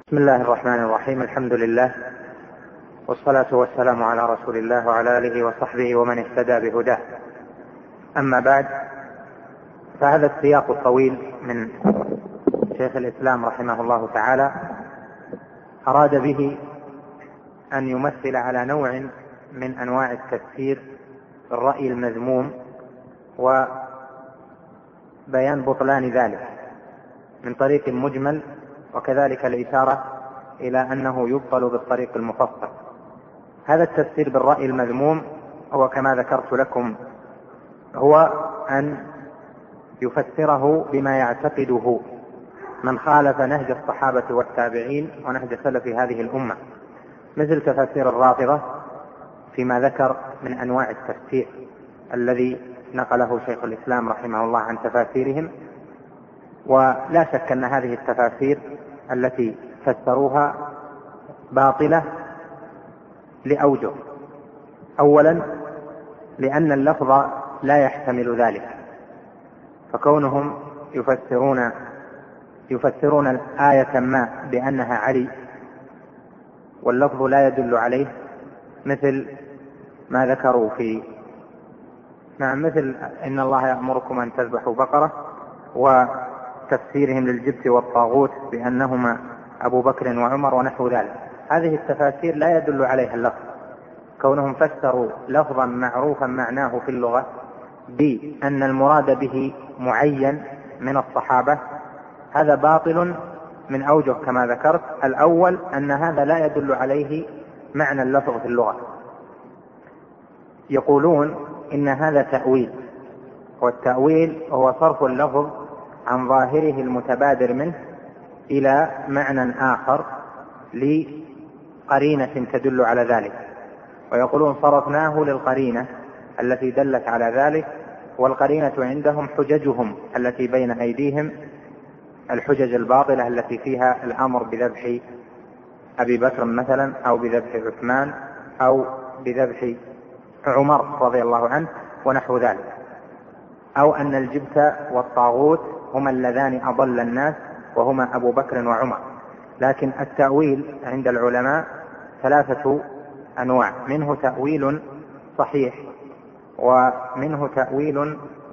بسم الله الرحمن الرحيم. الحمد لله والصلاة والسلام على رسول الله وعلى آله وصحبه ومن اهتدى بهداه. أما بعد، فهذا السياق الطويل من شيخ الإسلام رحمه الله تعالى أراد به أن يمثل على نوع من أنواع التفسير بالرأي المذموم وبيان بطلان ذلك من طريق مجمل، وكذلك الإشارة إلى أنه يبطل بالطريق المفصل. هذا التفسير بالرأي المذموم هو كما ذكرت لكم، هو أن يفسره بما يعتقده من خالف نهج الصحابة والتابعين ونهج سلف هذه الأمة، مثل تفسير الرافضة فيما ذكر من أنواع التفسير الذي نقله شيخ الإسلام رحمه الله عن تفاسيرهم. ولا شك أن هذه التفاسير التي فسروها باطلة لأوجه. أولا، لأن اللفظ لا يحتمل ذلك، فكونهم يفسرون آية ما بأنها علي واللفظ لا يدل عليه، مثل ما ذكروا مثل إن الله يأمركم أن تذبحوا بقرة، وتفسيرهم للجبت والطاغوت بأنهما أبو بكر وعمر ونحو ذلك. هذه التفاسير لا يدل عليها اللفظ، كونهم فسروا لفظا معروفا معناه في اللغة بأن المراد به معين من الصحابة، هذا باطل من أوجه كما ذكرت. الأول أن هذا لا يدل عليه معنى اللفظ في اللغة، يقولون إن هذا تأويل، والتأويل هو صرف اللفظ عن ظاهره المتبادر منه إلى معنى آخر لقرينة تدل على ذلك، ويقولون صرفناه للقرينة التي دلت على ذلك، والقرينة عندهم حججهم التي بين أيديهم، الحجج الباطلة التي فيها الأمر بذبح أبي بكر مثلا، أو بذبح عثمان، أو بذبح عمر رضي الله عنه ونحو ذلك، أو أن الجبت والطاغوت هما اللذان أضل الناس وهما أبو بكر وعمر. لكن التأويل عند العلماء ثلاثة أنواع، منه تأويل صحيح، ومنه تأويل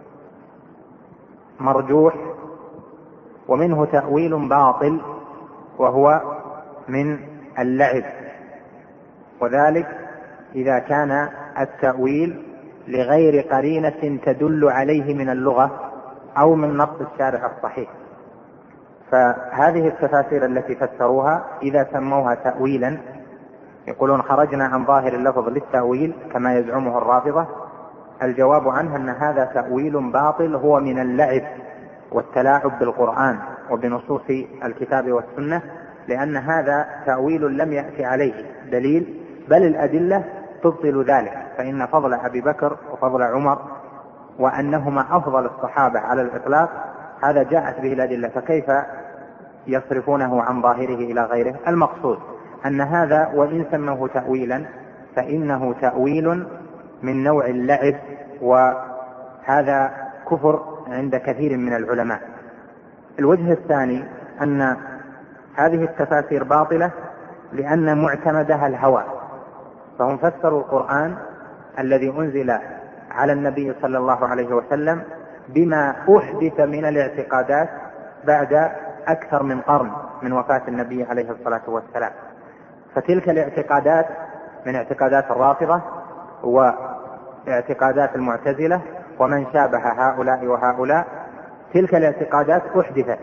مرجوح، ومنه تأويل باطل وهو من اللعب، وذلك إذا كان التأويل لغير قرينة تدل عليه من اللغة أو من نص الشارع الصحيح. فهذه التفاسير التي فسروها إذا سموها تأويلا، يقولون خرجنا عن ظاهر اللفظ للتأويل كما يزعمه الرافضة، الجواب عنه أن هذا تأويل باطل، هو من اللعب والتلاعب بالقرآن وبنصوص الكتاب والسنة، لأن هذا تأويل لم يأتي عليه دليل، بل الأدلة تبطل ذلك. فإن فضل أبي بكر وفضل عمر وأنهما أفضل الصحابة على الإطلاق هذا جاءت به الأدلة، فكيف يصرفونه عن ظاهره إلى غيره؟ المقصود أن هذا وإن سموه تأويلا فإنه تأويل من نوع اللعب، وهذا كفر عند كثير من العلماء. الوجه الثاني أن هذه التفاسير باطلة لأن معتمدها الهوى، فهم فسروا القرآن الذي أنزل على النبي صلى الله عليه وسلم بما أحدث من الاعتقادات بعد أكثر من قرن من وفاة النبي عليه الصلاة والسلام. فتلك الاعتقادات من اعتقادات الرافضة واعتقادات المعتزلة ومن شابه هؤلاء وهؤلاء، تلك الاعتقادات أحدثت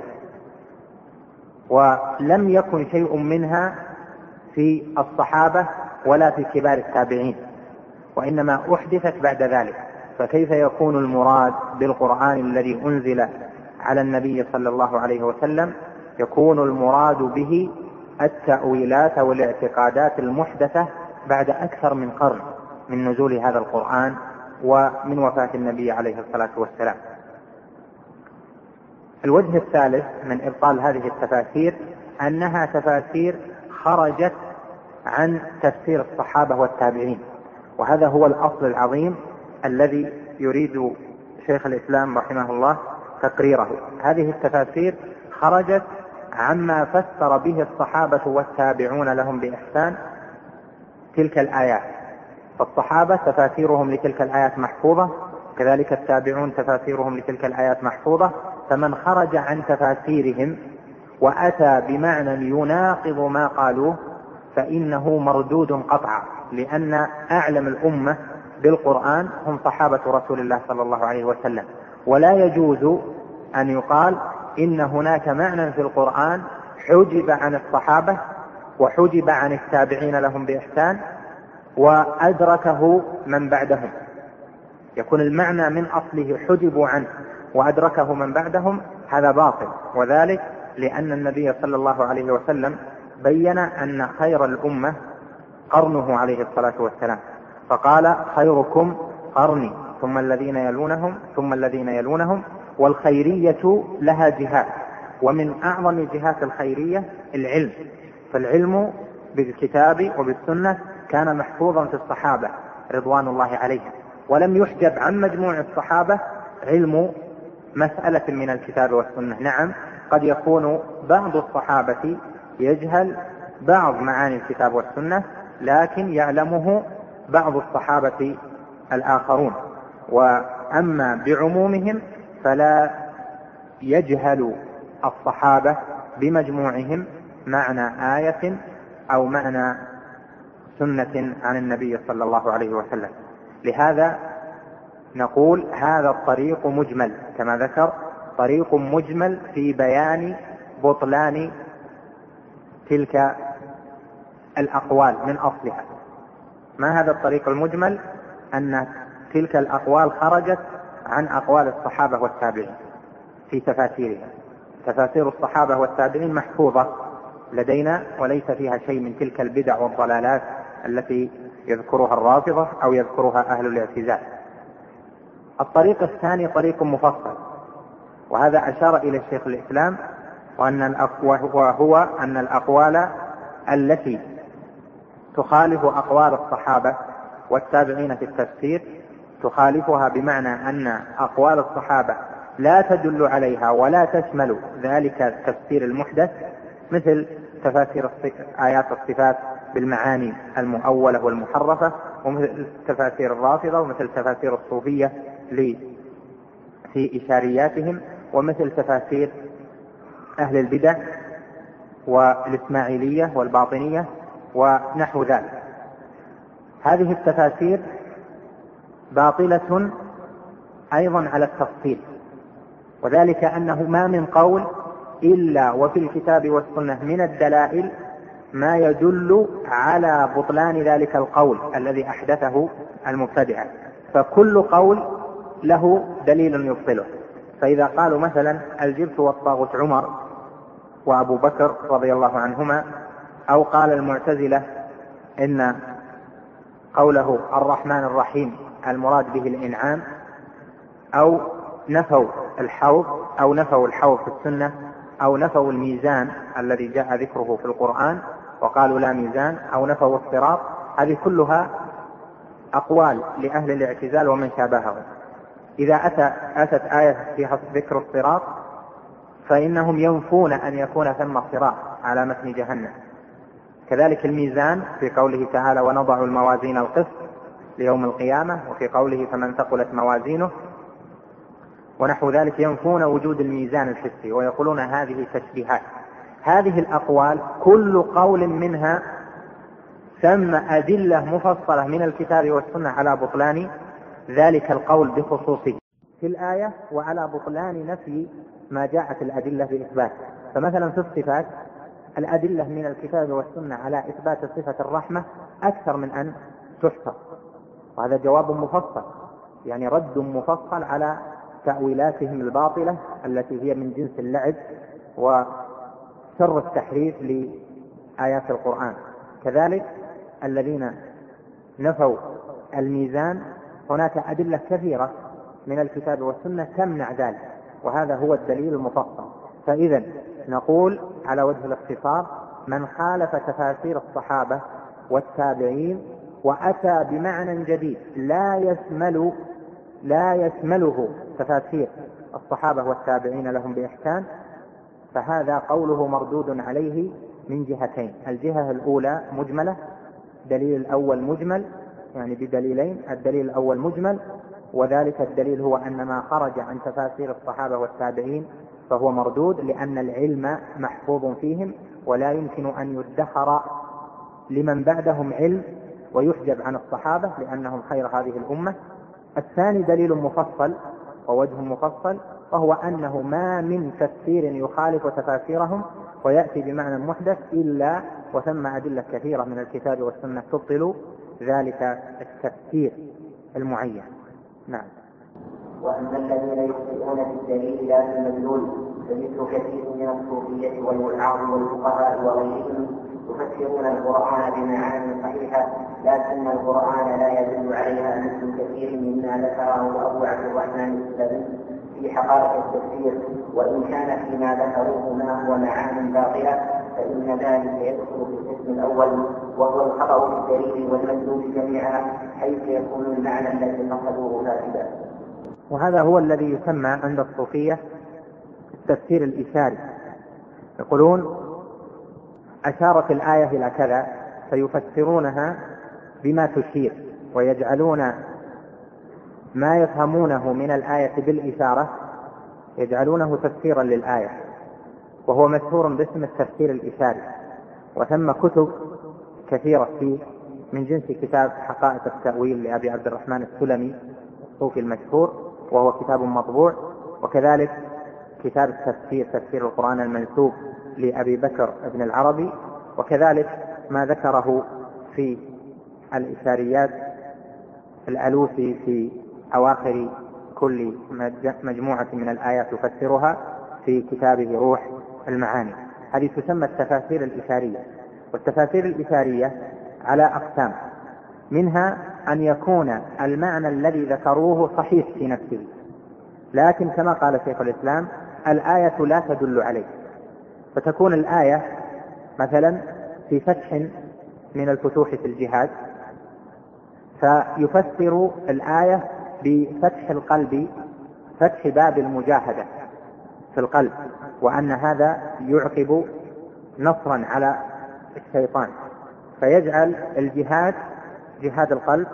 ولم يكن شيء منها في الصحابة ولا في كبار التابعين، وإنما أحدثت بعد ذلك. فكيف يكون المراد بالقرآن الذي أنزل على النبي صلى الله عليه وسلم يكون المراد به التأويلات والاعتقادات المحدثة بعد أكثر من قرن من نزول هذا القرآن ومن وفاة النبي عليه الصلاة والسلام؟ الوجه الثالث من إبطال هذه التفاسير أنها تفاسير خرجت عن تفسير الصحابة والتابعين، وهذا هو الأصل العظيم الذي يريد شيخ الإسلام رحمه الله تقريره. هذه التفاسير خرجت عما فسر به الصحابة والتابعون لهم بإحسان تلك الآيات. فالصحابة تفاسيرهم لتلك الآيات محفوظة، كذلك التابعون تفاسيرهم لتلك الآيات محفوظة. فمن خرج عن تفاسيرهم وأتى بمعنى يناقض ما قالوه فإنه مردود قطعا، لأن أعلم الأمة بالقرآن هم صحابة رسول الله صلى الله عليه وسلم. ولا يجوز أن يقال إن هناك معنى في القرآن حجب عن الصحابة وحجب عن التابعين لهم بإحسان وأدركه من بعدهم، يكون المعنى من أصله حجبوا عنه وأدركه من بعدهم، هذا باطل. وذلك لأن النبي صلى الله عليه وسلم بين أن خير الأمة قرنه عليه الصلاة والسلام، فقال خيركم قرني ثم الذين يلونهم ثم الذين يلونهم. والخيرية لها جهات، ومن أعظم جهات الخيرية العلم، فالعلم بالكتاب وبالسنة كان محفوظا في الصحابة رضوان الله عليهم، ولم يحجب عن مجموع الصحابة علم مسألة من الكتاب والسنة. نعم، قد يكون بعض الصحابة يجهل بعض معاني الكتاب والسنة، لكن يعلمه بعض الصحابة الآخرون. وأما بعمومهم فلا يجهل الصحابة بمجموعهم معنى آية أو معنى سنة عن النبي صلى الله عليه وسلم. لهذا نقول هذا الطريق مجمل، كما ذكر طريق مجمل في بيان بطلان تلك الأقوال من أصلها. ما هذا الطريق المجمل؟ أن تلك الأقوال خرجت عن أقوال الصحابة والتابعين في تفاسيرها. تفاسير الصحابة والتابعين محفوظة لدينا وليس فيها شيء من تلك البدع والضلالات التي يذكرها الرافضة أو يذكرها أهل الاعتزال. الطريق الثاني طريق مفصل، وهذا أشار إلى الشيخ الإسلام، وهو أن الأقوال التي تخالف أقوال الصحابة والتابعين في التفسير تخالفها، بمعنى أن أقوال الصحابة لا تدل عليها ولا تشمل ذلك التفسير المحدث، مثل تفاسير آيات الصفات بالمعاني المؤولة والمحرفة، ومثل تفاسير الرافضة، ومثل تفاسير الصوفية في إشارياتهم، ومثل تفاسير أهل البدع والإسماعيلية والباطنية ونحو ذلك. هذه التفاسير باطلة أيضا على التفصيل، وذلك أنه ما من قول إلا وفي الكتاب والسنة من الدلائل ما يدل على بطلان ذلك القول الذي أحدثه المبتدعة، فكل قول له دليل يبطله. فإذا قالوا مثلا الجبت والطاغوت عمر وأبو بكر رضي الله عنهما، أو قال المعتزلة إن قوله الرحمن الرحيم المراد به الإنعام، أو نفوا الحوض أو نفوا الحوض في السنة، أو نفوا الميزان الذي جاء ذكره في القرآن وقالوا لا ميزان، أو نفوا الصراط، هذه كلها أقوال لأهل الاعتزال ومن شابههم. إذا أتت آية فيها ذكر الصراط فإنهم ينفون أن يكون ثم صراط على متن جهنم. كذلك الميزان في قوله تعالى ونضع الموازين القسط ليوم القيامة، وفي قوله فمن ثقلت موازينه ونحو ذلك، ينفون وجود الميزان الحسي ويقولون هذه تشبيهات. هذه الأقوال كل قول منها ثم أدلة مفصلة من الكتاب والسنة على بطلان ذلك القول بخصوصه في الآية، وعلى بطلان نفي ما جاءت الأدلة بإثبات. فمثلا في الصفات الأدلة من الكتاب والسنة على إثبات صفة الرحمة أكثر من أن تحصى، وهذا جواب مفصل، يعني رد مفصل على تأويلاتهم الباطلة التي هي من جنس اللعب وشر التحريف لآيات القرآن. كذلك الذين نفوا الميزان هناك أدلة كثيرة من الكتاب والسنة تمنع ذلك، وهذا هو الدليل المفصل. فإذا نقول على وجه الاختصار من خالف تفاسير الصحابة والتابعين وأتى بمعنى جديد لا يشمله تفاسير الصحابة والتابعين لهم بإحسان، فهذا قوله مردود عليه من جهتين: الجهة الأولى مجملة، الدليل الأول مجمل يعني بدليلين، الدليل الأول مجمل، وذلك الدليل هو أن ما خرج عن تفاسير الصحابة والتابعين فهو مردود، لأن العلم محفوظ فيهم ولا يمكن أن يدخر لمن بعدهم علم ويحجب عن الصحابة لأنهم خير هذه الأمة. الثاني دليل مفصل ووجه مفصل، وهو أنه ما من تفسير يخالف تفاسيرهم ويأتي بمعنى محدث إلا وثم أدلة كثيرة من الكتاب والسنة تبطل ذلك التفسير المعين. نعم. وأما الذين يخطئون بالدليل لا بالمدلول فمثل كثير من الصوفية والوعاظ والفقهاء وغيرهم يفسرون القرآن بمعاني صحيحة لكن القرآن لا يدل عليها، مثل كثير مما ذكره أبو عبد الرحمن السلمي في حقائق التفسير، وإن كان فيما ذكروه ما هو معان باطلة فإن ذلك يدخل في القسم الأول، وهو الخطأ في الدليل والمدلول جميعا، حيث يكون المعنى الذي قصدوه فاسدا. وهذا هو الذي يسمى عند الصوفية التفسير الإشاري. يقولون أشارت الآية إلى كذا فيفسرونها بما تشير، ويجعلون ما يفهمونه من الآية بالإشارة يجعلونه تفسيرا للآية، وهو مشهور باسم التفسير الإشاري. وثم كتب كثيرة فيه من جنس كتاب حقائق التأويل لأبي عبد الرحمن السلمي الصوفي المشهور، وهو كتاب مطبوع، وكذلك كتاب التفسير تفسير القرآن المنسوب لأبي بكر ابن العربي، وكذلك ما ذكره في الإشاريات الألوسي في أواخر كل مجموعة من الآيات يفسرها في كتابه روح المعاني. هذه تسمى التفاسير الإشارية. والتفاسير الإشارية على أقسام، منها أن يكون المعنى الذي ذكروه صحيح في نفسه، لكن كما قال شيخ الإسلام الآية لا تدل عليه، فتكون الآية مثلا في فتح من الفتوح في الجهاد فيفسر الآية بفتح القلب، فتح باب المجاهدة في القلب، وأن هذا يعقب نصرا على الشيطان، فيجعل الجهاد جهاد القلب،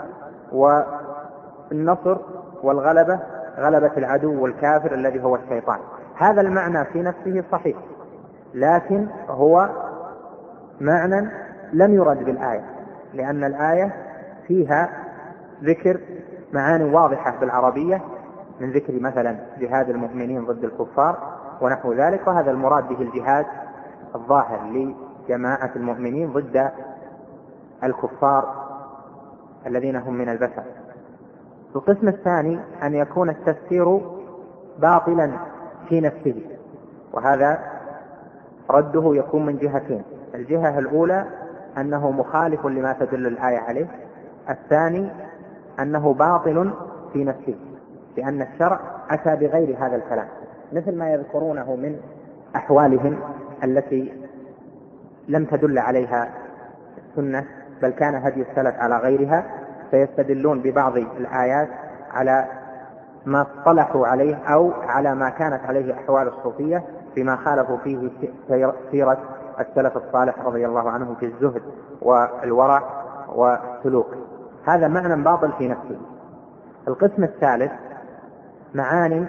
والنصر والغلبة غلبة العدو والكافر الذي هو الشيطان. هذا المعنى في نفسه صحيح، لكن هو معنى لم يرد بالآية، لأن الآية فيها ذكر معاني واضحة بالعربية من ذكر مثلا جهاد المؤمنين ضد الكفار ونحو ذلك، وهذا المراد به الجهاد الظاهر لجماعة المؤمنين ضد الكفار الذين هم من البشر. القسم الثاني أن يكون التفسير باطلا في نفسه، وهذا رده يكون من جهتين: الجهة الأولى أنه مخالف لما تدل الآية عليه، الثاني أنه باطل في نفسه، لأن الشرع أتى بغير هذا الكلام، مثل ما يذكرونه من أحوالهم التي لم تدل عليها السنة بل كان هدي السلف على غيرها، فيستدلون ببعض الآيات على ما اصطلحوا عليه أو على ما كانت عليه أحوال الصوفية فيما خالفوا فيه سيرة السلف الصالح رضي الله عنهم في الزهد والورع والسلوك. هذا معنى باطل في نفسه. القسم الثالث معاني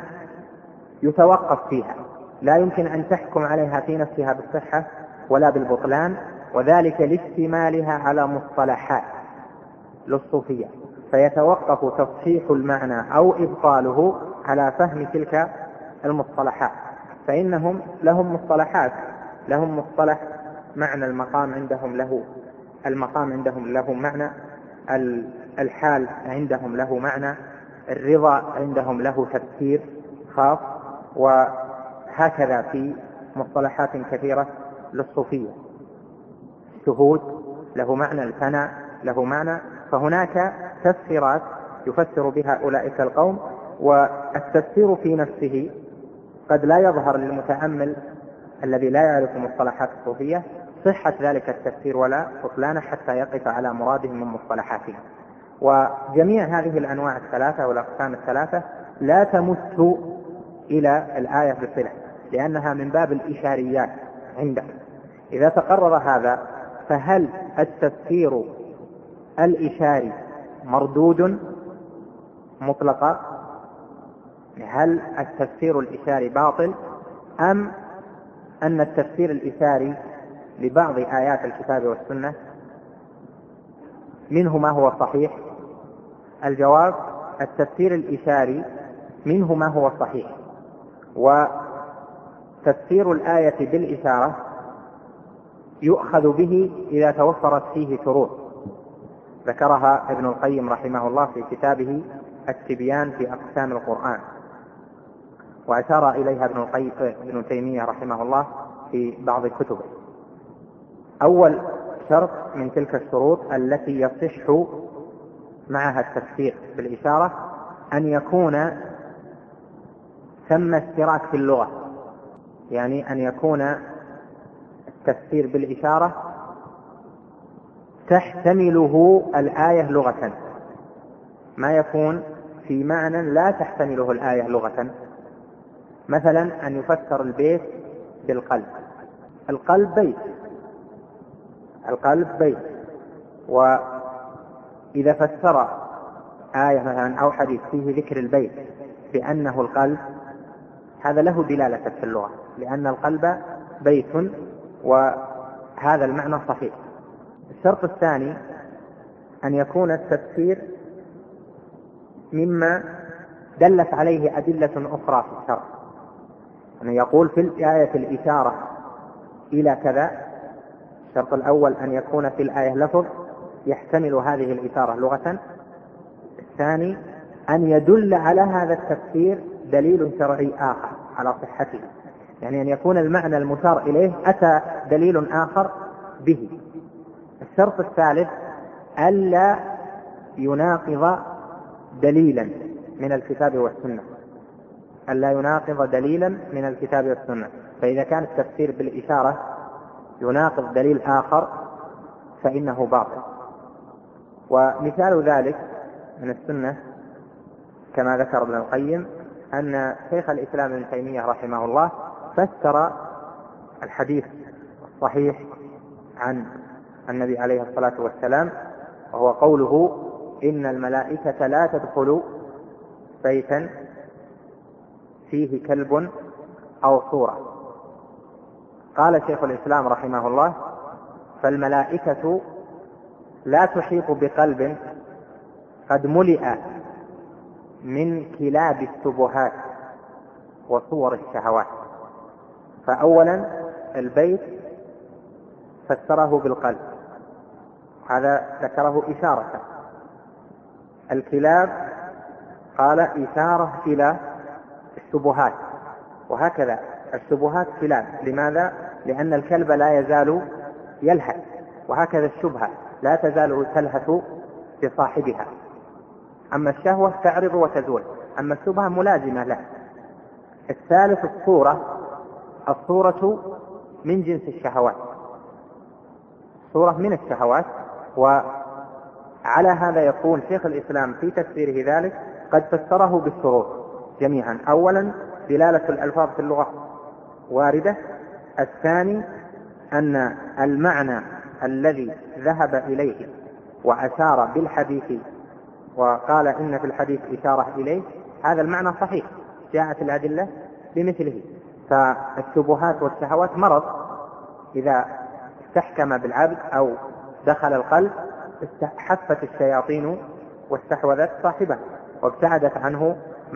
يتوقف فيها، لا يمكن أن تحكم عليها في نفسها بالصحة ولا بالبطلان، وذلك لاشتمالها على مصطلحات للصوفية، فيتوقف تصحيح المعنى أو إبطاله على فهم تلك المصطلحات. فإنهم لهم مصطلحات، لهم مصطلح معنى المقام عندهم له، المقام عندهم له معنى، الحال عندهم له معنى، الرضا عندهم له تفسير خاص، وهكذا في مصطلحات كثيرة للصوفية. الشهود له معنى، الفناء له معنى، فهناك تفسيرات يفسر بها أولئك القوم، والتفسير في نفسه قد لا يظهر للمتأمل الذي لا يعرف مصطلحات الصوفية صحة ذلك التفسير ولا بطلانه حتى يقف على مراده من مصطلحاته. وجميع هذه الأنواع الثلاثة والأقسام الثلاثة لا تمت إلى الآية بصلة، لأنها من باب الإشاريات عنده. إذا تقرر هذا فهل التفسير الإشاري مردود مطلقا؟ هل التفسير الإشاري باطل، أم أن التفسير الإشاري لبعض آيات الكتاب والسنة منه ما هو صحيح؟ الجواب: التفسير الإشاري منه ما هو صحيح، وتفسير الآية بالإشارة يؤخذ به إذا توفرت فيه شروط ذكرها ابن القيم رحمه الله في كتابه التبيان في أقسام القرآن، وأشار إليها ابن تيمية رحمه الله في بعض كتبه. أول شرط من تلك الشروط التي يصح معها التفسير بالإشارة أن يكون ثم اشتراك في اللغة، يعني أن يكون التفسير بالإشارة تحتمله الآية لغة، ما يكون في معنى لا تحتمله الآية لغة. مثلا أن يفسر البيت بالقلب. القلب بيت، القلب بيت، وإذا فسر آية مثلا أو حديث فيه ذكر البيت بأنه القلب، هذا له دلالة في اللغة، لأن القلب بيت، وهذا المعنى صحيح. الشرط الثاني أن يكون التفسير مما دلت عليه أدلة أخرى في الشرع، أن يقول في الآية الإشارة إلى كذا. الشرط الأول أن يكون في الآية لفظ يحتمل هذه الإشارة لغة. الثاني أن يدل على هذا التفسير دليل شرعي آخر على صحته، يعني أن يكون المعنى المشار إليه أتى دليل آخر به. الشرط الثالث ألا يناقض دليلا من الكتاب والسنة، ألا يناقض دليلا من الكتاب والسنة. فإذا كان التفسير بالإشارة يناقض دليل آخر فإنه باطل. ومثال ذلك من السنة كما ذكر ابن القيم أن شيخ الإسلام ابن تيمية رحمه الله فسر الحديث الصحيح عن النبي عليه الصلاة والسلام، وهو قوله: إن الملائكة لا تدخل بيتا فيه كلب أو صورة. قال شيخ الإسلام رحمه الله: فالملائكة لا تحيط بقلب قد ملئ من كلاب الشبهات وصور الشهوات. فأولا البيت فسره بالقلب، هذا ذكره إشارة. الكلاب قال إشارة إلى الشبهات، وهكذا الشبهات كلاب. لماذا؟ لأن الكلب لا يزال يلهث، وهكذا الشبهة لا تزال تلهث بصاحبها. أما الشهوة تعرض وتزول، أما الشبهة ملازمة له. الثالث الصورة من جنس الشهوات، صورة من الشهوات. وعلى هذا يقول شيخ الإسلام في تفسيره ذلك قد فسره بالشروط جميعا. أولا دلالة الألفاظ في اللغة واردة. الثاني أن المعنى الذي ذهب إليه وأشار بالحديث وقال إن في الحديث إشارة إليه، هذا المعنى صحيح، جاءت الأدلة بمثله. فالشبهات والشهوات مرض إذا استحكم بالعبد أو دخل القلب حفت الشياطين واستحوذت صاحبه وابتعدت عنه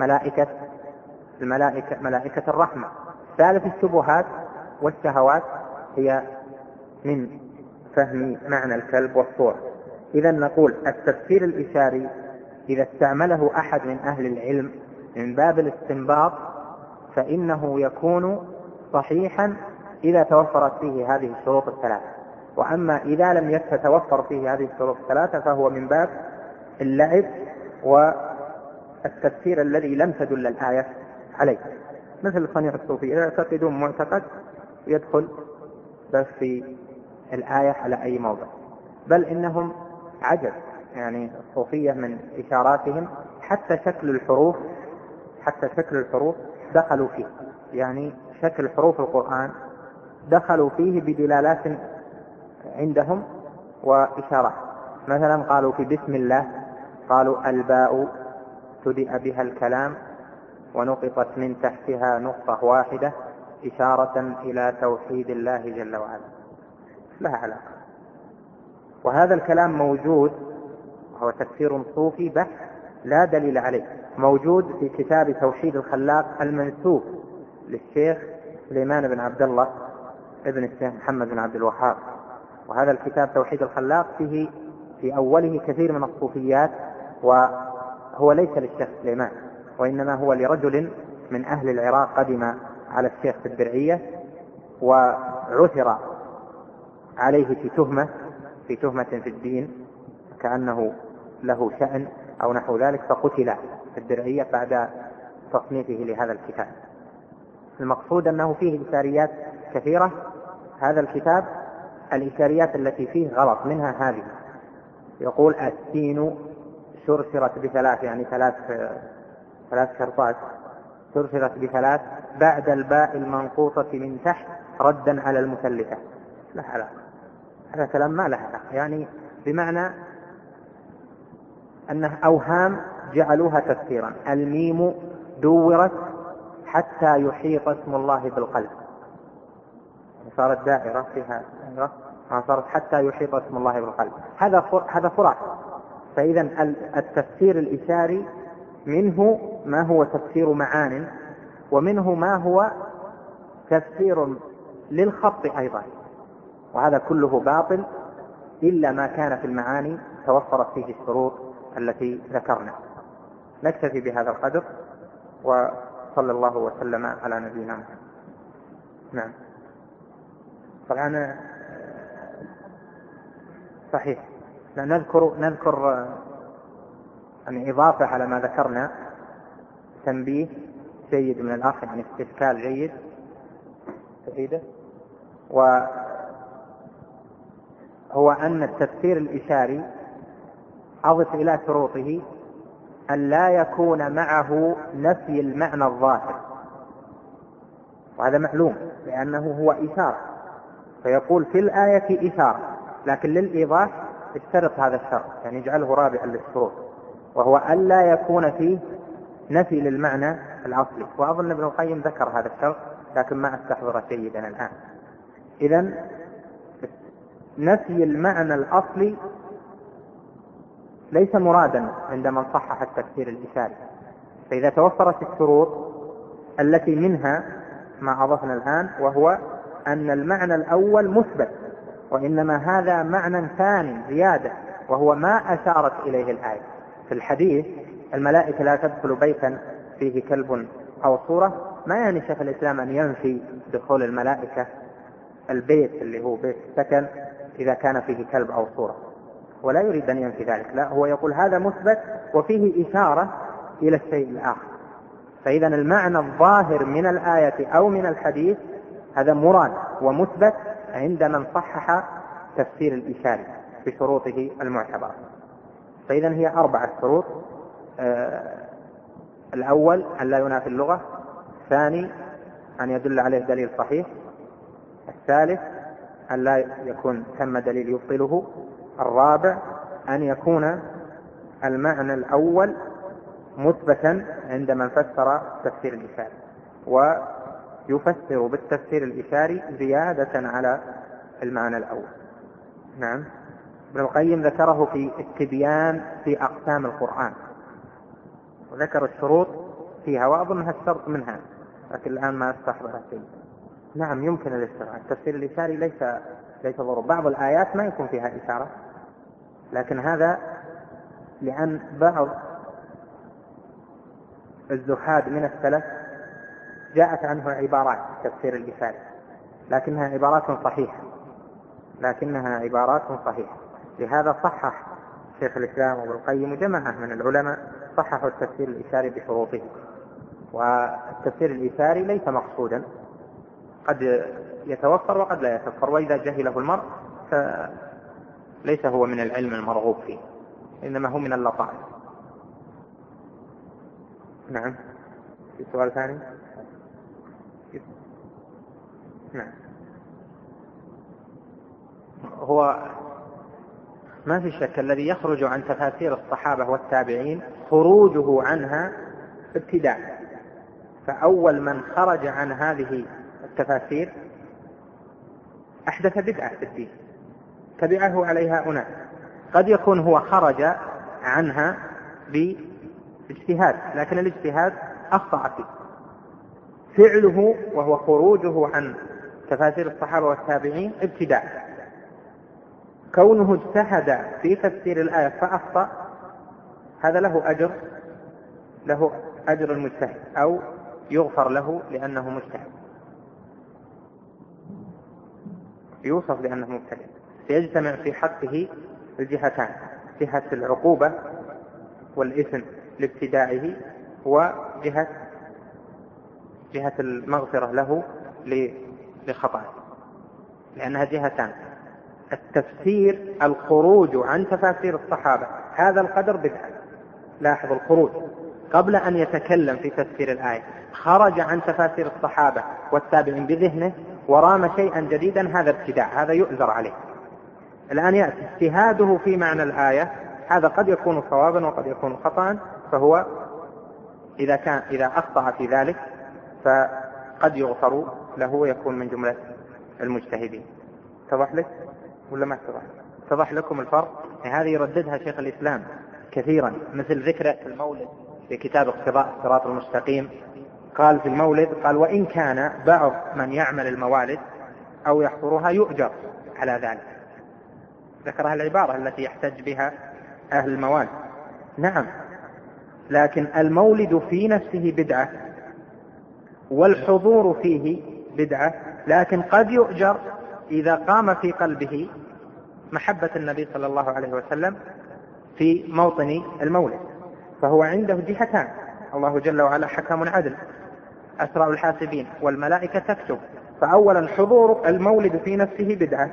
ملائكة الرحمة. ثالث الشبهات والشهوات هي من فهم معنى الكلب والصورة. إذا نقول التفسير الإشاري إذا استعمله أحد من أهل العلم من باب الاستنباط فإنه يكون صحيحا إذا توفرت فيه هذه الشروط الثلاثة. وأما إذا لم يتوفر فيه هذه الشروط الثلاثة فهو من باب اللعب والتفسير الذي لم تدل الآية عليه، مثل صنيع الصوفية يعتقدون معتقد يدخل بس في الآية على أي موضع، بل إنهم عجب، يعني الصوفية من إشاراتهم حتى شكل الحروف دخلوا فيه، يعني شكل حروف القرآن دخلوا فيه بدلالات عندهم وإشارات. مثلا قالوا في بسم الله قالوا الباء ابتدأ بها الكلام ونقطت من تحتها نقطة واحدة إشارة إلى توحيد الله جل وعلا، لها علاقة. وهذا الكلام موجود، وهو تفسير صوفي بحت لا دليل عليه، موجود في كتاب توحيد الخلاق المنسوب للشيخ سليمان بن عبد الله ابن الشيخ محمد بن عبد الوهاب. وهذا الكتاب توحيد الخلاق فيه في أوله كثير من الصوفيات، وهو ليس للشيخ سليمان وإنما هو لرجل من أهل العراق قدم على الشيخ في الدرعية وعثر عليه في تهمة في الدين كأنه له شأن أو نحو ذلك، فقتل في الدرعية بعد تصنيفه لهذا الكتاب. المقصود أنه فيه إشاريات كثيرة. هذا الكتاب الإشاريات التي فيه غلط، منها هذه، يقول السين شرشرت بثلاث، يعني ثلاث شرطات، شرشرت بثلاث بعد الباء المنقوطة من تحت ردا على المثلثة. لا علاقة، هذا كلام ما له علاقة، يعني بمعنى أنه أوهام جعلوها تفسيرا. الميم دورت حتى يحيط اسم الله بالقلب، صارت دائرة فيها صارت حتى يحيط اسم الله بالقلب. هذا فرع. فإذا التفسير الإشاري منه ما هو تفسير معان، ومنه ما هو تفسير للخط أيضا، وهذا كله باطل إلا ما كان في المعاني توفرت فيه الشروط التي ذكرنا. نكتفي بهذا القدر، وصلى الله وسلم على نبينا محمد. نعم، طبعا صحيح. نذكر يعني إضافة على ما ذكرنا، تنبيه جيد من الأخ، يعني استشكال جيد تفيده، وهو أن التفسير الإشاري أضف إلى شروطه أن لا يكون معه نفي المعنى الظاهر، وهذا معلوم لأنه هو إشارة، فيقول في الآية إشارة، لكن للإيضاح اشترط هذا الشرط، يعني يجعله رابعا للشروط، وهو أن لا يكون فيه نفي للمعنى الأصلي. وأظن ابن القيم ذكر هذا الشرط لكن ما أستحضر جيدا الآن. إذن نفي المعنى الأصلي ليس مرادا عند من صحح التفسير الإشاري. فإذا توفرت الشروط التي منها ما أضفنا الآن، وهو أن المعنى الأول مثبت، وإنما هذا معنى ثاني زيادة، وهو ما أشارت إليه الآية. في الحديث الملائكة لا تدخل بيتا فيه كلب أو صورة، ما يعني شيخ الإسلام أن ينفي دخول الملائكة البيت اللي هو بيت السكن إذا كان فيه كلب أو صورة، ولا يريد أن ينفي ذلك، لا، هو يقول هذا مثبت وفيه إشارة إلى الشيء الآخر. فإذا المعنى الظاهر من الآية أو من الحديث هذا مراد ومثبت عند من صحح تفسير الإشاري بشروطه المعتبرة. فإذا هي 4 شروط: الأول أن لا ينافي اللغة، الثاني أن يدل عليه دليل صحيح، الثالث أن لا يكون ثم دليل يبطله، الرابع أن يكون المعنى الأول مثبتا عند من فسر تفسير الإشاري، ويفسر بالتفسير الإشاري زيادة على المعنى الأول. نعم، ابن القيم ذكره في التبيان في أقسام القرآن، وذكر الشروط فيها، وأظنها الشرط منها، لكن الآن ما استحضر شيء. نعم، يمكن الاستغراق. التفسير الإشاري ليس ضروري. بعض الآيات ما يكون فيها إشارة، لكن هذا لأن بعض الزهاد من السلف جاءت عنه عبارات تفسير الإشاري، لكنها عبارات صحيحة. لهذا صحح شيخ الإسلام وابن القيم وجماعة من العلماء صححوا التفسير الإشاري بشروطه. والتفسير الإشاري ليس مقصودا، قد يتوفر وقد لا يتوفر، وإذا جهله المرء فليس هو من العلم المرغوب فيه، إنما هو من اللطائف. نعم، في سؤال ثاني؟ نعم. هو ما في شك الذي يخرج عن تفاسير الصحابة والتابعين خروجه عنها ابتداع، فأول من خرج عن هذه التفاسير أحدث بدعة في الدين تبعه عليها أناس، قد يكون هو خرج عنها باجتهاد لكن الاجتهاد أخطأ فيه. فعله وهو خروجه عن تفاسير الصحابة والتابعين ابتداع، كونه اجتهد في تفسير الآية فأخطأ هذا له أجر المجتهد أو يغفر له لأنه مجتهد، يوصف لأنه مبتدع، سيجتمع في حقه الجهتان، جهة العقوبة والإثم لابتداعه وجهة المغفرة له لخطأه، لأنها جهتان. التفسير الخروج عن تفاسير الصحابة هذا القدر بدعة، لاحظ الخروج قبل أن يتكلم في تفسير الآية خرج عن تفاسير الصحابة والتابعين بذهنه ورام شيئا جديدا، هذا ابتداع، هذا يؤذر عليه. الآن يأتي اجتهاده في معنى الآية، هذا قد يكون صوابا وقد يكون خطأ، فهو إذا أخطأ في ذلك فقد يغفر له ويكون من جملة المجتهدين. اتضح لك ولا ما اتضح؟ اتضح لكم الفرق؟ هذه يرددها شيخ الإسلام كثيرا، مثل ذكره في المولد في كتاب اقتضاء الصراط المستقيم، قال في المولد قال وإن كان بعض من يعمل الموالد أو يحضرها يؤجر على ذلك، ذكرها العبارة التي يحتج بها أهل الموالد. نعم، لكن المولد في نفسه بدعة والحضور فيه بدعة، لكن قد يؤجر إذا قام في قلبه محبة النبي صلى الله عليه وسلم في موطن المولد، فهو عنده جهتان، الله جل وعلا حكم عدل أسرع الحاسبين والملائكة تكتب، فأولا حضور المولد في نفسه بدعة،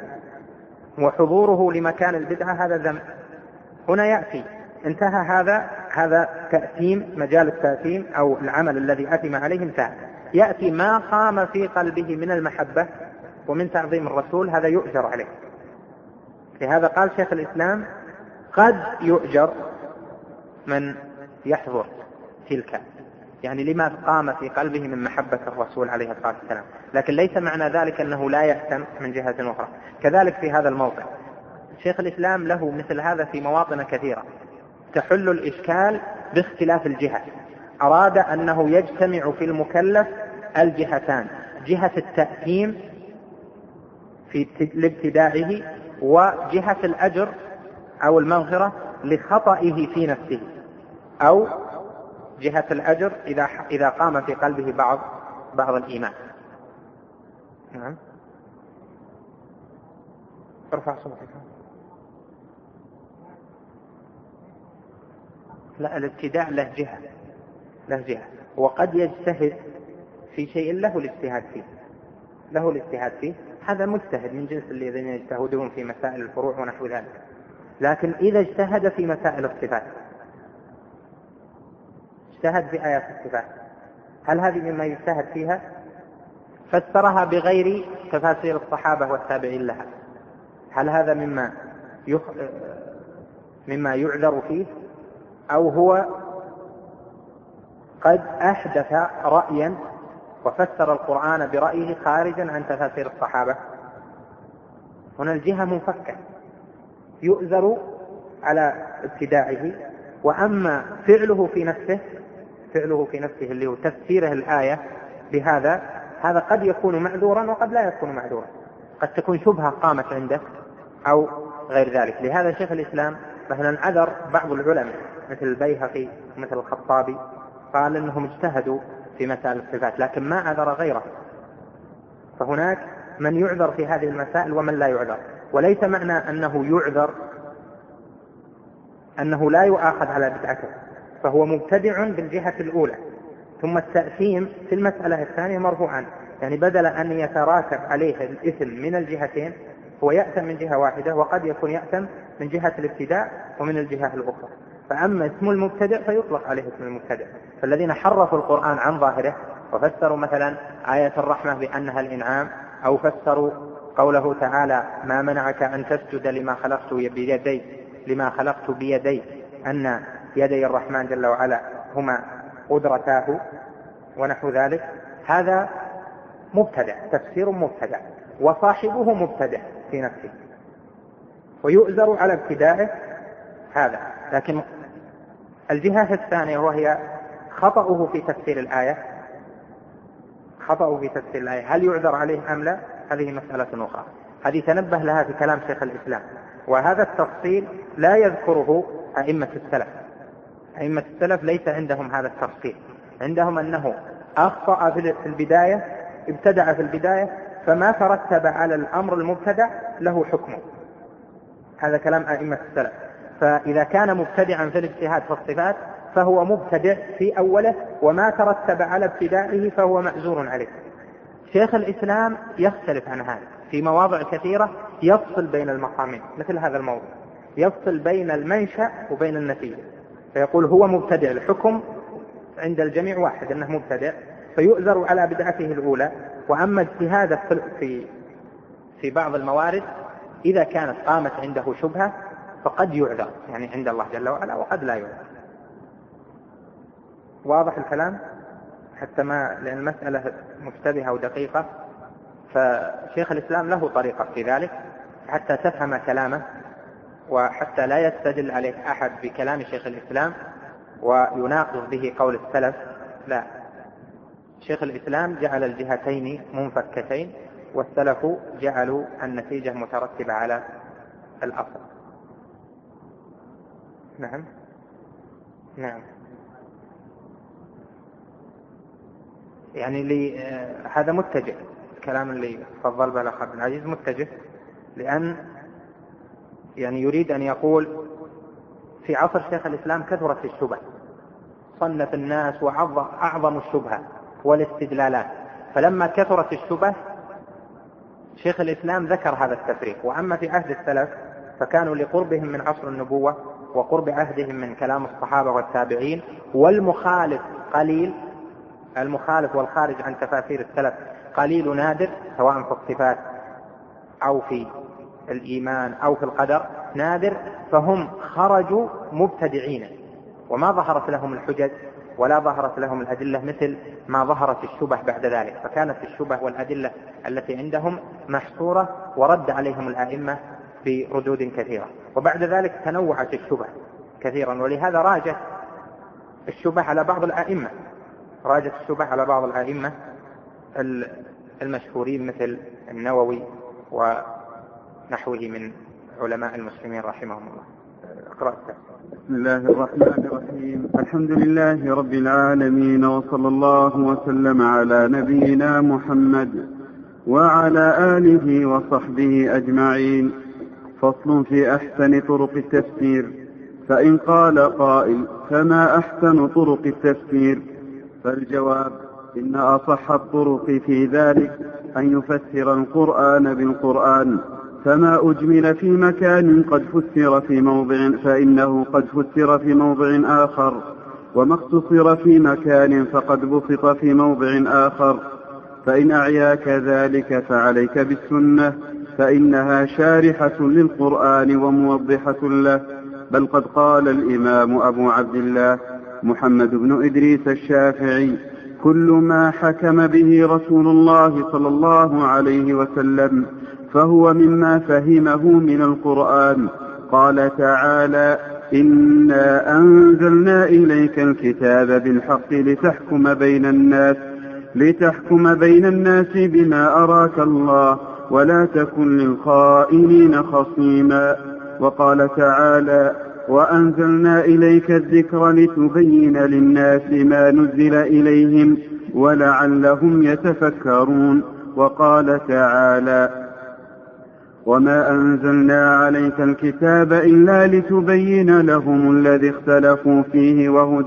وحضوره لمكان البدعة هذا ذنب. هنا يأتي انتهى هذا تأثيم، مجال التأثيم أو العمل الذي أثم عليه انتهى، يأتي ما قام في قلبه من المحبة ومن تعظيم الرسول، هذا يؤجر عليه. لهذا قال شيخ الإسلام قد يؤجر من يحضر تلك، يعني لما قام في قلبه من محبة الرسول عليه الصلاة والسلام، لكن ليس معنى ذلك أنه لا يأثم من جهة أخرى. كذلك في هذا الموضع شيخ الإسلام له مثل هذا في مواطن كثيرة تحل الإشكال باختلاف الجهة، أراد أنه يجتمع في المكلف الجهتان، جهة التأثيم في لابتداعه وجهة الأجر أو المغفرة لخطئه في نفسه، أو جهة الأجر إذا قام في قلبه بعض الإيمان. نعم، ارفع صوتك. لا، الابتداع له جهة، وقد يجتهد في شيء له الاجتهاد فيه، هذا مجتهد من جنس الذين يجتهدون في مسائل الفروع ونحو ذلك. لكن إذا اجتهد في مسائل الصفات، اجتهد في آيات الصفات، هل هذه مما يجتهد فيها؟ فسرها بغير تفاسير الصحابة والتابعين لها، هل هذا مما يعذر فيه، أو هو قد أحدث رأيا وفسر القرآن برأيه خارجا عن تفاسير الصحابة؟ هنا الجهة منفكة، يؤذر على ابتداعه. وأما فعله في نفسه اللي هو تفسيره الآية بهذا، هذا قد يكون معذورا وقد لا يكون معذورا، قد تكون شبهة قامت عنده أو غير ذلك. لهذا شيخ الإسلام مثلا عذر بعض العلماء مثل البيهقي مثل الخطابي، قال إنهم اجتهدوا في مسائل الصفات لكن ما عذر غيره. فهناك من يعذر في هذه المسائل ومن لا يعذر، وليس معنى أنه يعذر أنه لا يؤاخذ على بدعته، فهو مبتدع بالجهة الأولى، ثم التأثيم في المسألة الثانية مرفوعا، يعني بدل أن يتراكب عليه الإثم من الجهتين هو يأثم من جهة واحدة، وقد يكون يأثم من جهة الابتداع ومن الجهة الأخرى. فأما اسم المبتدع فيطلق عليه اسم المبتدع، فالذين حرفوا القرآن عن ظاهره وفسروا مثلا آية الرحمة بأنها الإنعام، أو فسروا قوله تعالى ما منعك أن تسجد لما خلقت بيدي أن يدي الرحمن جل وعلا هما قدرتاه ونحو ذلك. هذا مبتدع، تفسير مبتدع، وصاحبه مبتدع في نفسه ويؤذر على ابتدائه هذا. لكن الجهة الثانية وهي خطأه في تفسير الآية، هل يعذر عليه أم لا؟ هذه مسألة أخرى، هذه تنبه لها في كلام شيخ الإسلام. وهذا التفصيل لا يذكره أئمة السلف ليس عندهم هذا التفصيل، عندهم أنه أخطأ في البداية، ابتدع في البداية، فما ترتب على الأمر المبتدع له حكمه. هذا كلام أئمة السلف. فإذا كان مبتدعا في الاجتهاد في الصفات فهو مبتدع في أوله، وما ترتب على ابتدائه فهو مأزور عليه. شيخ الإسلام يختلف عن هذا في مواضع كثيرة، يفصل بين المقامين، مثل هذا الموضوع يفصل بين المنشأ وبين النتيجة، فيقول هو مبتدع، الحكم عند الجميع واحد أنه مبتدع، فيؤذر على بدعته الأولى. وأما اجتهاده في بعض الموارد إذا كانت قامت عنده شبهة فقد يعذر، يعني عند الله جل وعلا، وقد لا يعذر. واضح الكلام؟ حتى ما لأن المسألة مشتبهة ودقيقة، فشيخ الإسلام له طريقة في ذلك حتى تفهم كلامه، وحتى لا يستدل عليك أحد بكلام شيخ الإسلام ويناقض به قول السلف. لا، شيخ الإسلام جعل الجهتين منفكتين، والسلف جعلوا النتيجة مترتبة على الأصل. نعم. يعني هذا متجه، الكلام اللي فضل به الأخ عبد العزيز متجه، لأن يعني يريد أن يقول في عصر شيخ الإسلام كثرت الشبه، صنف الناس وأعظم الشبهة والاستدلالات، فلما كثرت الشبه شيخ الإسلام ذكر هذا التفريق. وأما في عهد السلف فكانوا لقربهم من عصر النبوة وقرب عهدهم من كلام الصحابة والتابعين، والمخالف قليل، المخالف والخارج عن تفاسير السلف قليل نادر، سواء في الصفات أو في الإيمان أو في القدر نادر، فهم خرجوا مبتدعين وما ظهرت لهم الحجج ولا ظهرت لهم الأدلة مثل ما ظهرت الشبه بعد ذلك، فكانت الشبه والأدلة التي عندهم محصورة ورد عليهم الآئمة في ردود كثيرة. وبعد ذلك تنوعت الشبه كثيرا، ولهذا راجت الشبه على بعض الأئمة، المشهورين مثل النووي ونحوه من علماء المسلمين رحمهم الله. اقرأ. بسم الله الرحمن الرحيم. الحمد لله رب العالمين، وصلى الله وسلم على نبينا محمد وعلى آله وصحبه أجمعين. فصل في أحسن طرق التفسير. فإن قال قائل فما أحسن طرق التفسير؟ فالجواب إن أصح الطرق في ذلك أن يفسر القرآن بالقرآن، فما أجمل في مكان قد فسر في موضع فإنه قد فسر في موضع آخر، وما اختصر في مكان فقد بسط في موضع آخر. فإن أعياك ذلك فعليك بالسنة، فإنها شارحة للقرآن وموضحة له. بل قد قال الإمام أبو عبد الله محمد بن إدريس الشافعي: كل ما حكم به رسول الله صلى الله عليه وسلم فهو مما فهمه من القرآن. قال تعالى: إنا أنزلنا إليك الكتاب بالحق لتحكم بين الناس بما أراك الله ولا تكن للخائنين خصيما. وقال تعالى: وأنزلنا إليك الذكر لتبين للناس ما نزل إليهم ولعلهم يتفكرون. وقال تعالى: وما أنزلنا عليك الكتاب إلا لتبين لهم الذي اختلفوا فيه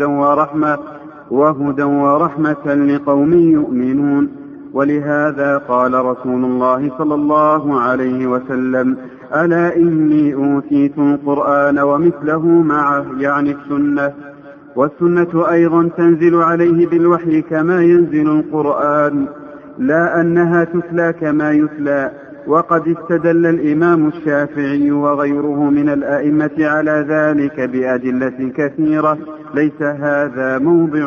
وهدى ورحمة لقوم يؤمنون. ولهذا قال رسول الله صلى الله عليه وسلم: ألا إني أوتيت القرآن ومثله معه، يعني السنة. والسنة أيضا تنزل عليه بالوحي كما ينزل القرآن، لا أنها تتلى كما يتلى. وقد استدل الإمام الشافعي وغيره من الأئمة على ذلك بأدلة كثيرة، ليس هذا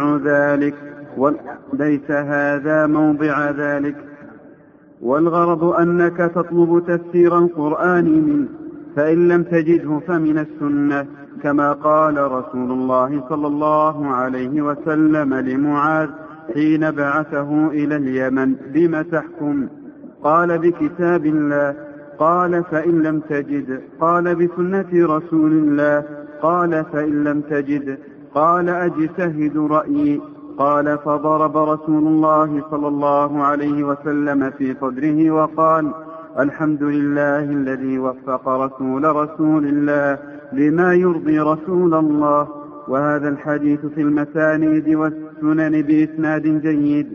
موضع ذلك، والغرض أنك تطلب تفسير القرآن منه، فإن لم تجده فمن السنة، كما قال رسول الله صلى الله عليه وسلم لمعاذ حين بعثه إلى اليمن: بم تحكم؟ قال: بكتاب الله. قال: فإن لم تجد؟ قال: بسنة رسول الله. قال: فإن لم تجد؟ قال: أجتهد رأيي. قال: فضرب رسول الله صلى الله عليه وسلم في صدره وقال: الحمد لله الذي وفق رسول الله لما يرضي رسول الله. وهذا الحديث في المسانيد والسنن بإسناد جيد.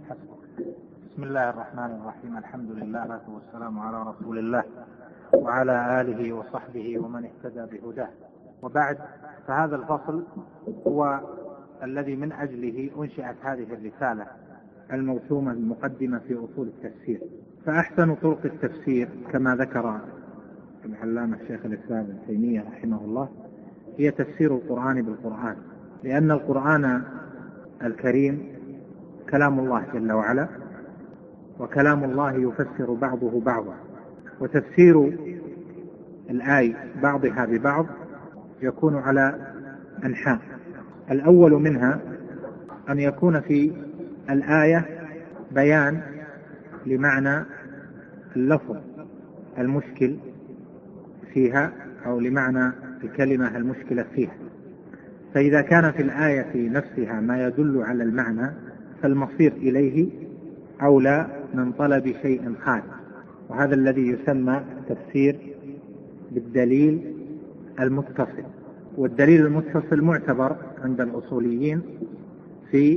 بسم الله الرحمن الرحيم. الحمد لله والسلام على رسول الله وعلى آله وصحبه ومن اهتدى بهداه، وبعد، فهذا الفصل هو الذي من أجله أنشئت هذه الرسالة الموسومة المقدمة في أصول التفسير. فأحسن طرق التفسير كما ذكر العلامة الشيخ الإسلام ابن تيمية رحمه الله هي تفسير القرآن بالقرآن، لأن القرآن الكريم كلام الله جل وعلا، وكلام الله يفسر بعضه بعضا، وتفسير الآية بعضها ببعض يكون على أنحاء. الأول منها أن يكون في الآية بيان لمعنى اللفظ المشكل فيها أو لمعنى الكلمة المشكلة فيها، فإذا كان في الآية نفسها ما يدل على المعنى فالمصير إليه أولى من طلب شيء خارج، وهذا الذي يسمى التفسير بالدليل المتصل. والدليل المتصل معتبر عند الأصوليين في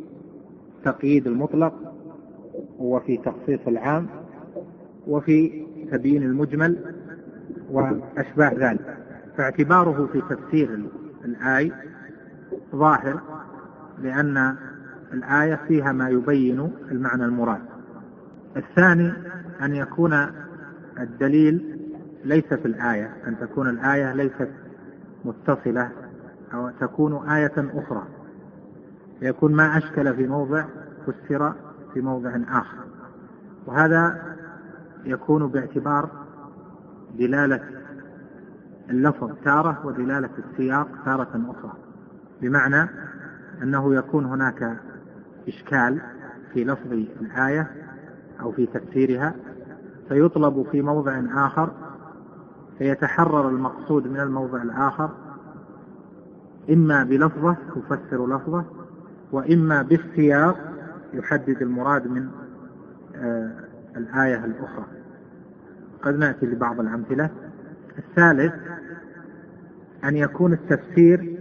تقييد المطلق وفي تخصيص العام وفي تبيين المجمل وأشباه ذلك، فاعتباره في تفسير الآية ظاهر لأن الآية فيها ما يبين المعنى المراد. الثاني أن يكون الدليل ليس في الآية، أن تكون الآية ليست متصلة أو تكون آية أخرى، يكون ما أشكل في موضع فسر في موضع آخر، وهذا يكون باعتبار دلالة اللفظ تارة ودلالة السياق تارة أخرى، بمعنى أنه يكون هناك إشكال في لفظ الآية أو في تفسيرها فيطلب في موضع آخر فيتحرر المقصود من الموضع الآخر، إما بلفظة يفسر لفظة، وإما بالسياق يحدد المراد من الآية الأخرى. قد نأتي لبعض الأمثلة. الثالث أن يكون التفسير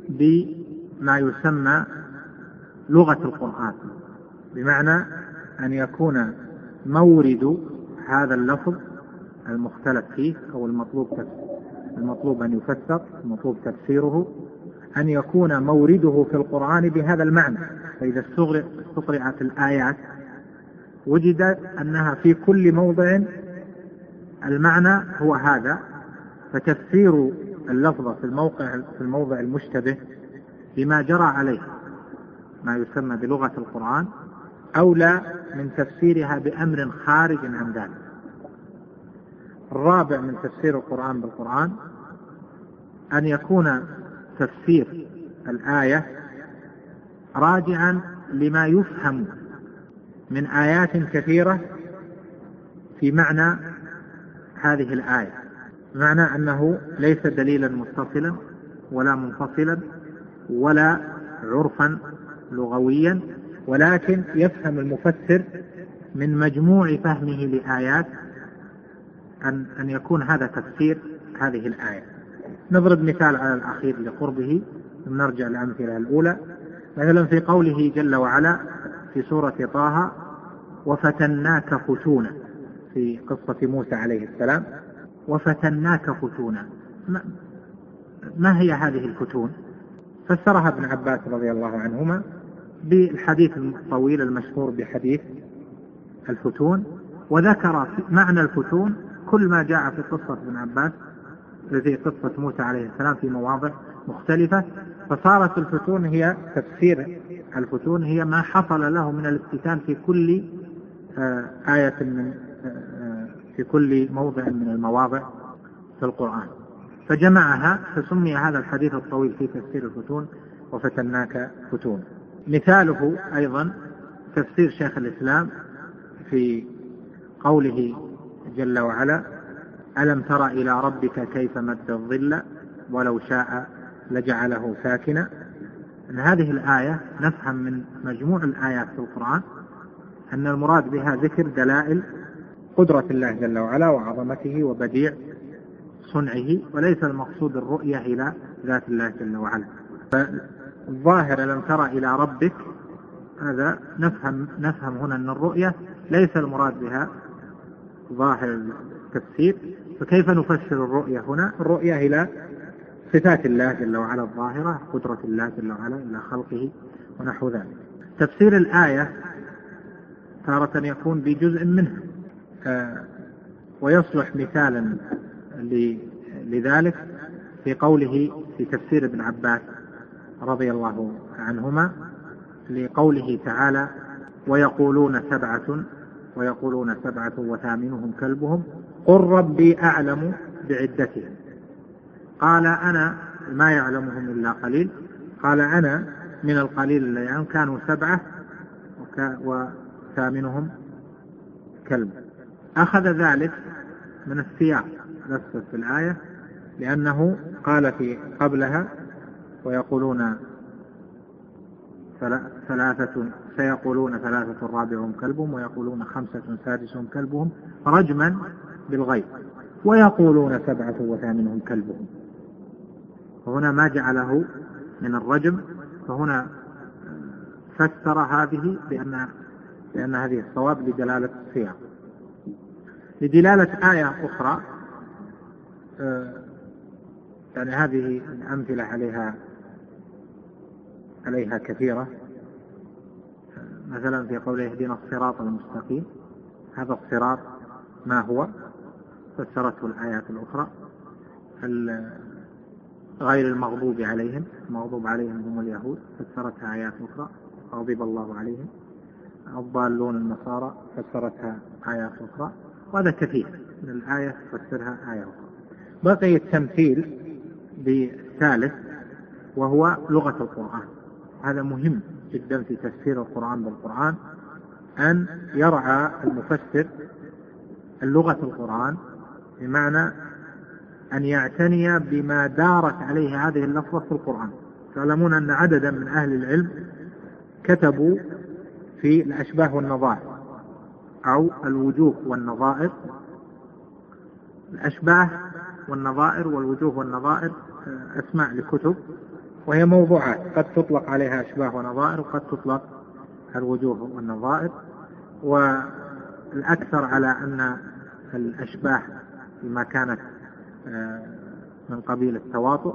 بما يسمى لغة القرآن، بمعنى أن يكون مورد هذا اللفظ المختلف فيه أو المطلوب أن يفسر، المطلوب تفسيره، أن يكون مورده في القرآن بهذا المعنى. فإذا استقرأت الآيات وجد أنها في كل موضع المعنى هو هذا، فتفسير اللفظة في الموضع المشتبه بما جرى عليه ما يسمى بلغة القرآن أولى من تفسيرها بأمر خارج عن ذلك. الرابع من تفسير القرآن بالقرآن أن يكون تفسير الآية راجعا لما يفهم من آيات كثيرة في معنى هذه الآية، بمعنى أنه ليس دليلا متصلا ولا منفصلا ولا عرفا لغويا، ولكن يفهم المفسر من مجموع فهمه لآيات أن يكون هذا تفسير هذه الآية. نضرب مثال على الأخير لقربه، نرجع للأمثلة الأولى. مثلا في قوله جل وعلا في سورة طه: وفتناك فتونا، في قصة موسى عليه السلام، وفتناك فتونا، ما هي هذه الفتون؟ فسرها ابن عباس رضي الله عنهما بالحديث الطويل المشهور بحديث الفتون، وذكر معنى الفتون كل ما جاء في قصة ابن عباس في قصة موسى عليه السلام في مواضع مختلفة. فصارت الفتون هي تفسير الفتون هي ما حصل له من الافتتان في كل آية في كل موضع من المواضع في القرآن، فجمعها فسمي هذا الحديث الطويل في تفسير الفتون وفتناك فتون. مثاله أيضا تفسير شيخ الإسلام في قوله جل وعلا: ألم تر إلى ربك كيف مد الظل ولو شاء لجعله ساكنا. أن هذه الآية نفهم من مجموع الآيات في القرآن أن المراد بها ذكر دلائل قدرة الله جل وعلا وعظمته وبديع صنعه، وليس المقصود الرؤية إلى ذات الله جل وعلا. فالظاهر ألم تر إلى ربك، هذا نفهم هنا أن الرؤية ليس المراد بها ظاهر التفسير. فكيف نفسر الرؤية هنا؟ الرؤية إلى صفات الله جل وعلا الظاهرة، قدرة الله جل وعلا إلى خلقه ونحو ذلك. تفسير الآية تارة يكون بجزء منها، ويصلح مثالا لذلك في قوله في تفسير ابن عباس رضي الله عنهما لقوله تعالى: ويقولون سبعة وثامنهم كلبهم قل ربي أعلم بعدتهم قال أنا ما يعلمهم إلا قليل قال أنا من القليل الذين يعني كانوا 7 وثامنهم كلب. أخذ ذلك من السياق نفسه في الآية، لأنه قال في قبلها: ويقولون سيقولون 3 رابعهم كلبهم ويقولون 5 سادسهم كلبهم رجما بالغيب ويقولون 7 وثامنهم كلبهم. فهنا ما جعله من الرجم، فهنا فسر هذه بأن هذه الصواب لدلالة السياق. لدلالة آية أخرى يعني هذه الأمثلة عليها كثيرة، مثلا في قوله اهدنا الصراط المستقيم، هذا الصراط ما هو؟ فسرته الآيات الأخرى. غير المغضوب عليهم، المغضوب عليهم هم اليهود، فسرتها آيات أخرى غضب الله عليهم. الضالون النصارى فسرتها آيات أخرى، وهذا كثير من الآية تفسرها آية أخرى. بقي التمثيل بالثالث وهو لغة القرآن. هذا مهم جدا في تفسير القرآن بالقرآن، أن يرعى المفسر اللغة القرآن، بمعنى أن يعتني بما دارت عليه هذه اللفظة في القرآن. تعلمون أن عددا من أهل العلم كتبوا في الأشباه والنظائر أو الوجوه والنظائر. الأشباه والنظائر والوجوه والنظائر أسماء لكتب، وهي موضوعات قد تطلق عليها أشباه ونظائر وقد تطلق الوجوه والنظائر، والأكثر على أن الأشباه بما كانت من قبيل التواطؤ،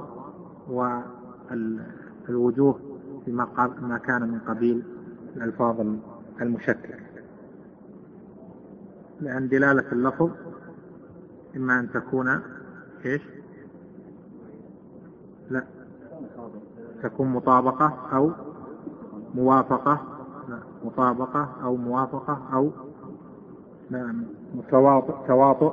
والوجوه بما كان من قبيل الألفاظ المشكلة، لأن دلالة اللفظ إما أن تكون تكون مطابقة أو موافقة، أو موافقة أو تواطؤ،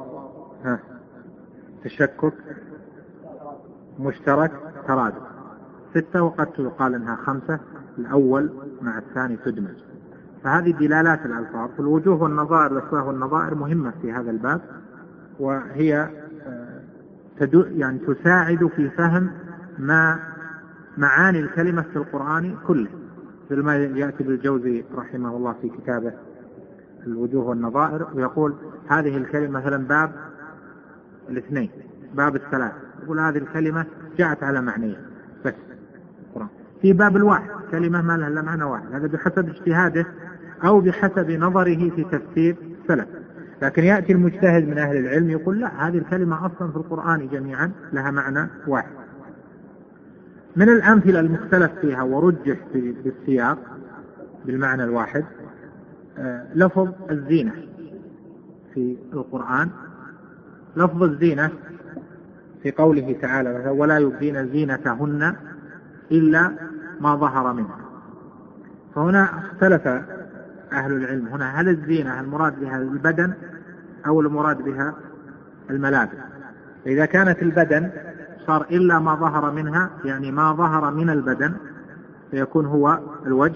تشكك، مشترك، ترادف. 6 وقد يقال إنها 5، الأول مع الثاني تدمج. فهذه دلالات الألفاظ. فالوجوه والنظائر الأشباه والنظائر مهمة في هذا الباب، وهي يعني تساعد في فهم معاني الكلمة في القرآن كله، مثل ما يأتي بالجوزي رحمه الله في كتابه الوجوه والنظائر، ويقول هذه الكلمة مثلا باب 2 باب 3، يقول هذه الكلمة جاءت على معنيين بس القرآن. في باب 1 كلمة ما لها إلا معنى واحد، هذا بحسب اجتهاده أو بحسب نظره في تفسير السلف. لكن يأتي المجتهد من أهل العلم يقول لا، هذه الكلمة أصلا في القرآن جميعا لها معنى واحد. من الأمثلة المختلف فيها ورجح بالسياق بالمعنى الواحد لفظ الزينة في القرآن. لفظ الزينة في قوله تعالى ولا يبدين زينتهن إلا ما ظهر منها. فهنا اختلف أهل العلم هنا هل الزينة المراد بها البدن أو المراد بها الملابس. إذا كانت البدن صار إلا ما ظهر منها، يعني ما ظهر من البدن، فيكون هو الوجه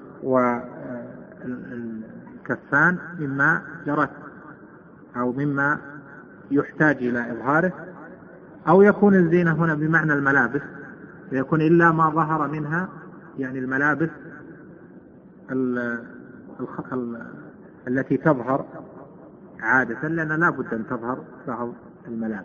والكفان مما جرت أو مما يحتاج إلى إظهاره، أو يكون الزينة هنا بمعنى الملابس فيكون إلا ما ظهر منها، يعني الملابس التي تظهر عادة، لأن لا بد أن تظهر بعض الملابس.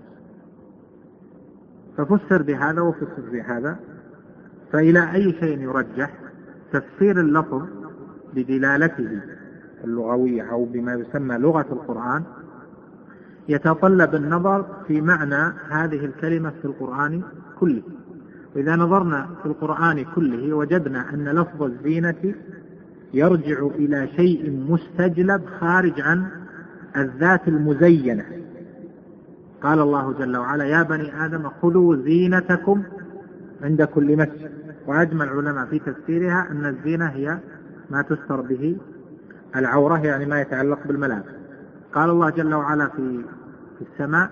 ففسر بهذا وفسر بهذا. فإلى أي شيء يرجح؟ تفسير اللفظ بدلالته اللغوية أو بما يسمى لغة القرآن يتطلب النظر في معنى هذه الكلمة في القرآن كله. وإذا نظرنا في القرآن كله وجدنا أن لفظ الزينة يرجع إلى شيء مستجلب خارج عن الذات المزينة. قال الله جل وعلا يا بني آدم خذوا زينتكم عند كل مسجد. وأجمع العلماء في تفسيرها أن الزينة هي ما تستر به العورة، يعني ما يتعلق بالملابس. قال الله جل وعلا في السماء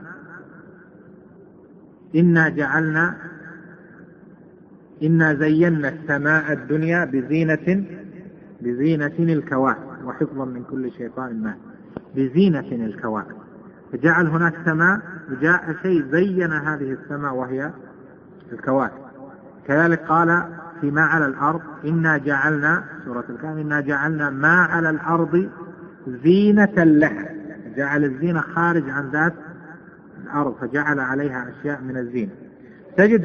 إنا زينا السماء الدنيا بزينة الكواكب وحفظا من كل شيطان مارد. بزينة الكواكب، فجعل هناك سماء وجاء شيء زين هذه السماء وهي الكواكب. كذلك قال فيما على الأرض إنا جعلنا سورة الكهف إنا جعلنا ما على الأرض زينة لها، جعل الزينة خارج عن ذات الأرض فجعل عليها أشياء من الزينة. فتجد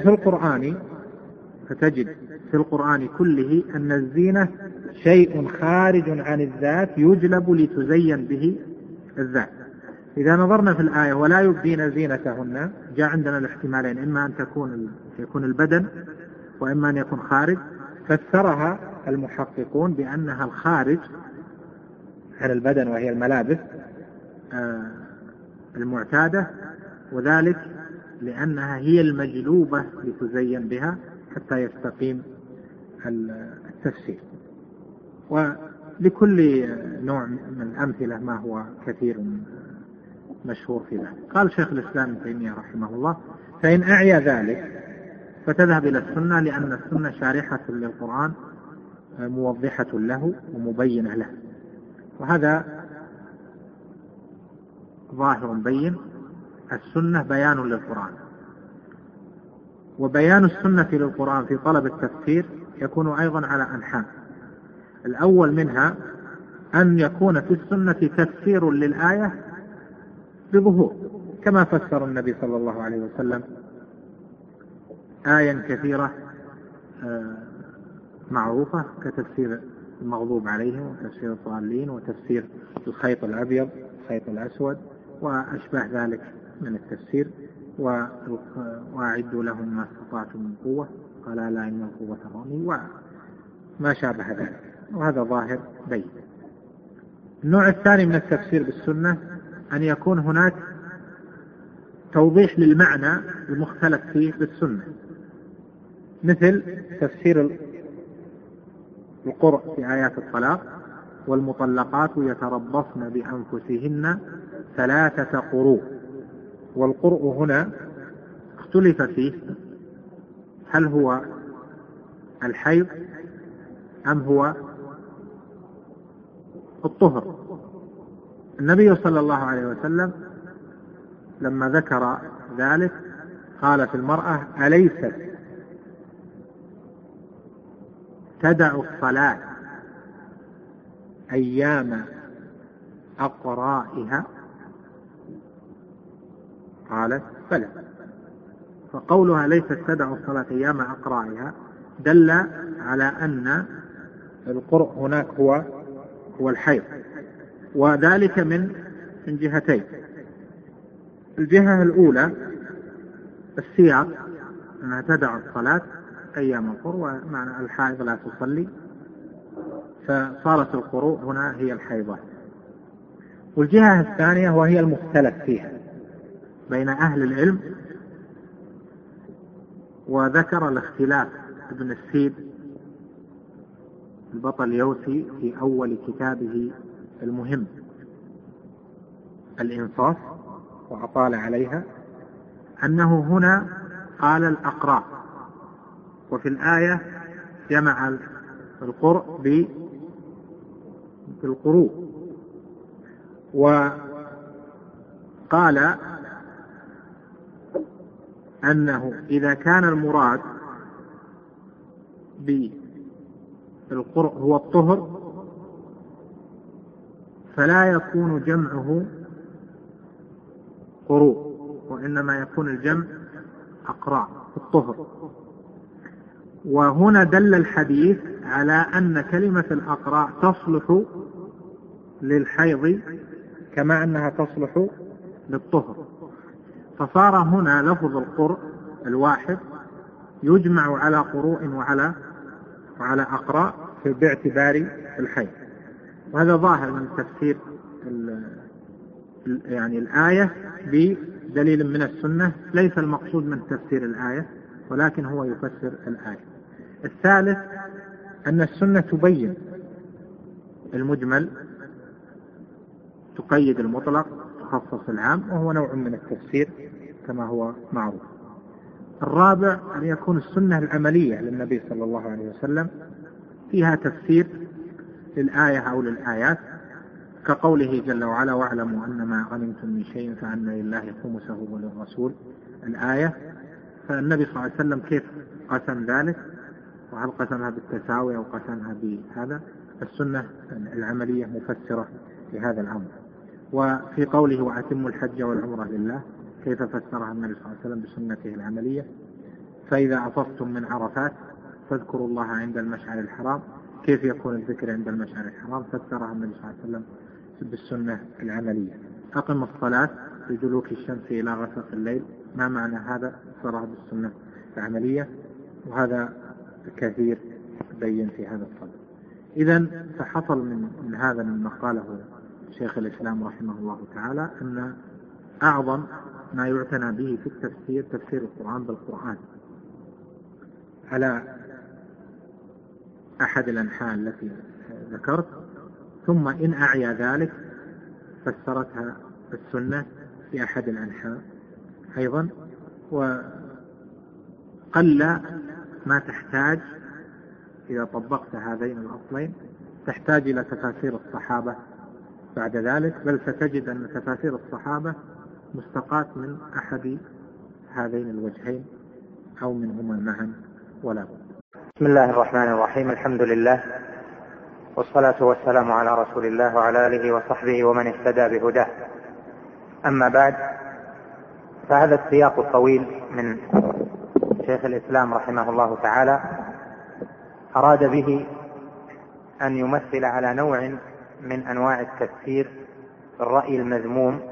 في القرآن كله أن الزينة شيء خارج عن الذات يجلب لتزين به الذات. إذا نظرنا في الآية ولا يبدين زينتهن، جاء عندنا الاحتمالين، إما أن يكون البدن وإما أن يكون خارج. فسرها المحققون بأنها الخارج عن البدن وهي الملابس المعتادة، وذلك لأنها هي المجلوبة لتزين بها حتى يستقيم التفسير. ولكل نوع من الأمثلة ما هو كثير مشهور في ذلك. قال شيخ الإسلام ابن تيمية رحمه الله فإن أعيا ذلك فتذهب إلى السنة، لأن السنة شارحة للقرآن موضحة له ومبينة له، وهذا ظاهر بين. السنة بيان للقرآن، وبيان السنة للقرآن في طلب التفسير يكون أيضا على أنحاء. الأول منها أن يكون في السنة تفسير للآية بظهور، كما فسر النبي صلى الله عليه وسلم آية كثيرة معروفة كتفسير المغضوب عليهم وتفسير الضالين وتفسير الخيط الأبيض الخيط الأسود وأشباه ذلك من التفسير. وأعدوا لهم ما استطعتم من قوة قال لا إن القوة الرمي وما شابه ذلك، وهذا ظاهر بين. النوع الثاني من التفسير بالسنة أن يكون هناك توضيح للمعنى المختلف فيه بالسنة، مثل تفسير القرء في آيات الطلاق والمطلقات يتربصن بأنفسهن 3 قروء. والقرء هنا اختلف فيه هل هو الحيض أم هو الطهر. النبي صلى الله عليه وسلم لما ذكر ذلك قال في المرأة أليست تدع الصلاة أيام أقرائها؟ قالت بلى. فقولها ليست تدع الصلاة أيام أقرائها دل على أن القرء هناك هو الحيض، وذلك من جهتين. الجهة الأولى السياق أنها تدع الصلاة، أيام القروء، ومعنى الحائض لا تصلي، فصارت القروء هنا هي الحيضة. والجهة الثانية وهي المختلف فيها بين أهل العلم، وذكر الاختلاف ابن السيب البطليوسي في أول كتابه المهم الإنصاف، وأطال عليها، أنه هنا قال الأقراء، وفي الآية جمع القرء بالقروء، وقال أنه إذا كان المراد بالقرء هو الطهر فلا يكون جمعه قروء، وإنما يكون الجمع أقراء في الطهر. وهنا دل الحديث على أن كلمة الأقراء تصلح للحيض كما أنها تصلح للطهر، فصار هنا لفظ القرء الواحد يجمع على قروء وعلى أقراء باعتبار الحيض. وهذا ظاهر من تفسير يعني الآية بدليل من السنة، ليس المقصود من تفسير الآية ولكن هو يفسر الآية. الثالث أن السنة تبين المجمل، تقيد المطلق، تخصص العام، وهو نوع من التفسير كما هو معروف. الرابع أن يكون السنة العملية للنبي صلى الله عليه وسلم فيها تفسير للآية أو للآيات، كقوله جل وعلا: واعلموا أن ما غنمتم من شيء فأن لله خمسه وللرسول، الآية. فالنبي صلى الله عليه وسلم كيف قسم ذلك، وهل قسمها بالتساوي أو قسمها بهذا؟ السنة العملية مفسرة لهذا الأمر. وفي قوله: وأتموا الحج والعمرة لله، كيف فسرها النبي صلى الله عليه وسلم بسنته العملية. فإذا أفضتم من عرفات فاذكروا الله عند المشعر الحرام، كيف يكون الذكر عند المشعر الحرام؟ فسرها النبي صلى الله عليه وسلم بالسنة العملية. أقم الصلاة لدلوك الشمس إلى غسق الليل، ما معنى هذا؟ فسرها بالسنة العملية، وهذا كثير بين في هذا الصدد. إذن فحصل من هذا مما قاله شيخ الإسلام رحمه الله تعالى أن أعظم ما يعتنى به في التفسير تفسير القرآن بالقرآن على أحد الأنحاء التي ذكرت، ثم إن أعيا ذلك فسرتها السنة في أحد الأنحاء أيضا. وقل ما تحتاج إذا طبقت هذين الأصلين تحتاج إلى تفاسير الصحابة بعد ذلك، بل ستجد أن تفاسير الصحابة مستقاة من أحد هذين الوجهين أو منهما معا ولا بد. بسم الله الرحمن الرحيم، الحمد لله والصلاة والسلام على رسول الله وعلى آله وصحبه ومن اهتدى بهداه. أما بعد، فهذا السياق الطويل من شيخ الإسلام رحمه الله تعالى أراد به أن يمثل على نوع من أنواع التفسير الرأي المذموم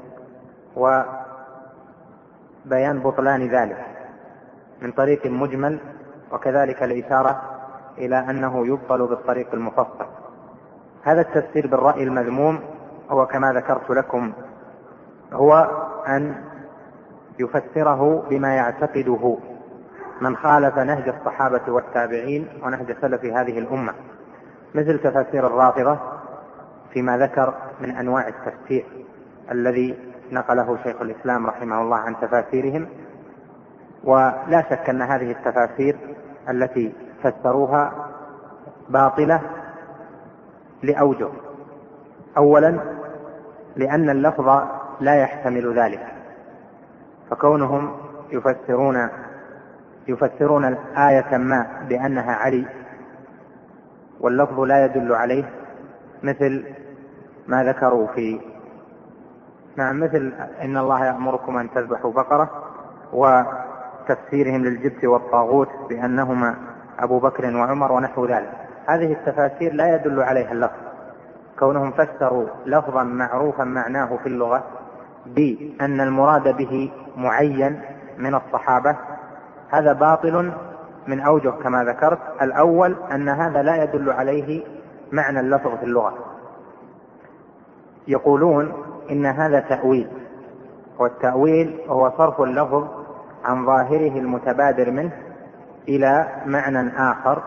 وبيان بطلان ذلك من طريق مجمل، وكذلك الإشارة إلى أنه يبطل بالطريق المفصل. هذا التفسير بالرأي المذموم هو كما ذكرت لكم هو أن يفسره بما يعتقده من خالف نهج الصحابة والتابعين ونهج سلف هذه الأمة، مثل تفسير الرافضة فيما ذكر من أنواع التفسير الذي نقله شيخ الإسلام رحمه الله عن تفاسيرهم. ولا شك أن هذه التفاسير التي فسروها باطلة لأوجه. أولا، لأن اللفظ لا يحتمل ذلك، فكونهم يفسرون الآية ما بأنها علي واللفظ لا يدل عليه، مثل ما ذكروا في مثل إن الله يأمركم أن تذبحوا بقرة، وتفسيرهم للجبت والطاغوت بأنهما أبو بكر وعمر ونحو ذلك. هذه التفاسير لا يدل عليها اللفظ، كونهم فسروا لفظا معروفا معناه في اللغة بأن المراد به معين من الصحابة، هذا باطل من أوجه كما ذكرت. الأول أن هذا لا يدل عليه معنى اللفظ في اللغة، يقولون إن هذا تأويل، والتأويل هو صرف اللفظ عن ظاهره المتبادر منه إلى معنى آخر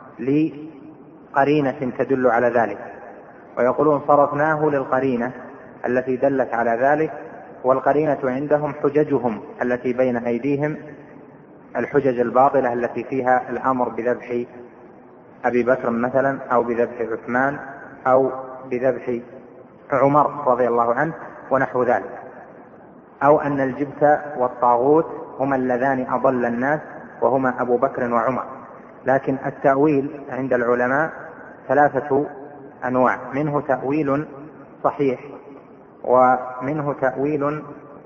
لقرينة تدل على ذلك، ويقولون صرفناه للقرينة التي دلت على ذلك، والقرينة عندهم حججهم التي بين أيديهم، الحجج الباطلة التي فيها الأمر بذبح أبي بكر مثلا، أو بذبح عثمان، أو بذبح عمر رضي الله عنه ونحو ذلك، أو أن الجبت والطاغوت هما اللذان أضل الناس وهما أبو بكر وعمر. لكن التأويل عند العلماء 3 أنواع، منه تأويل صحيح، ومنه تأويل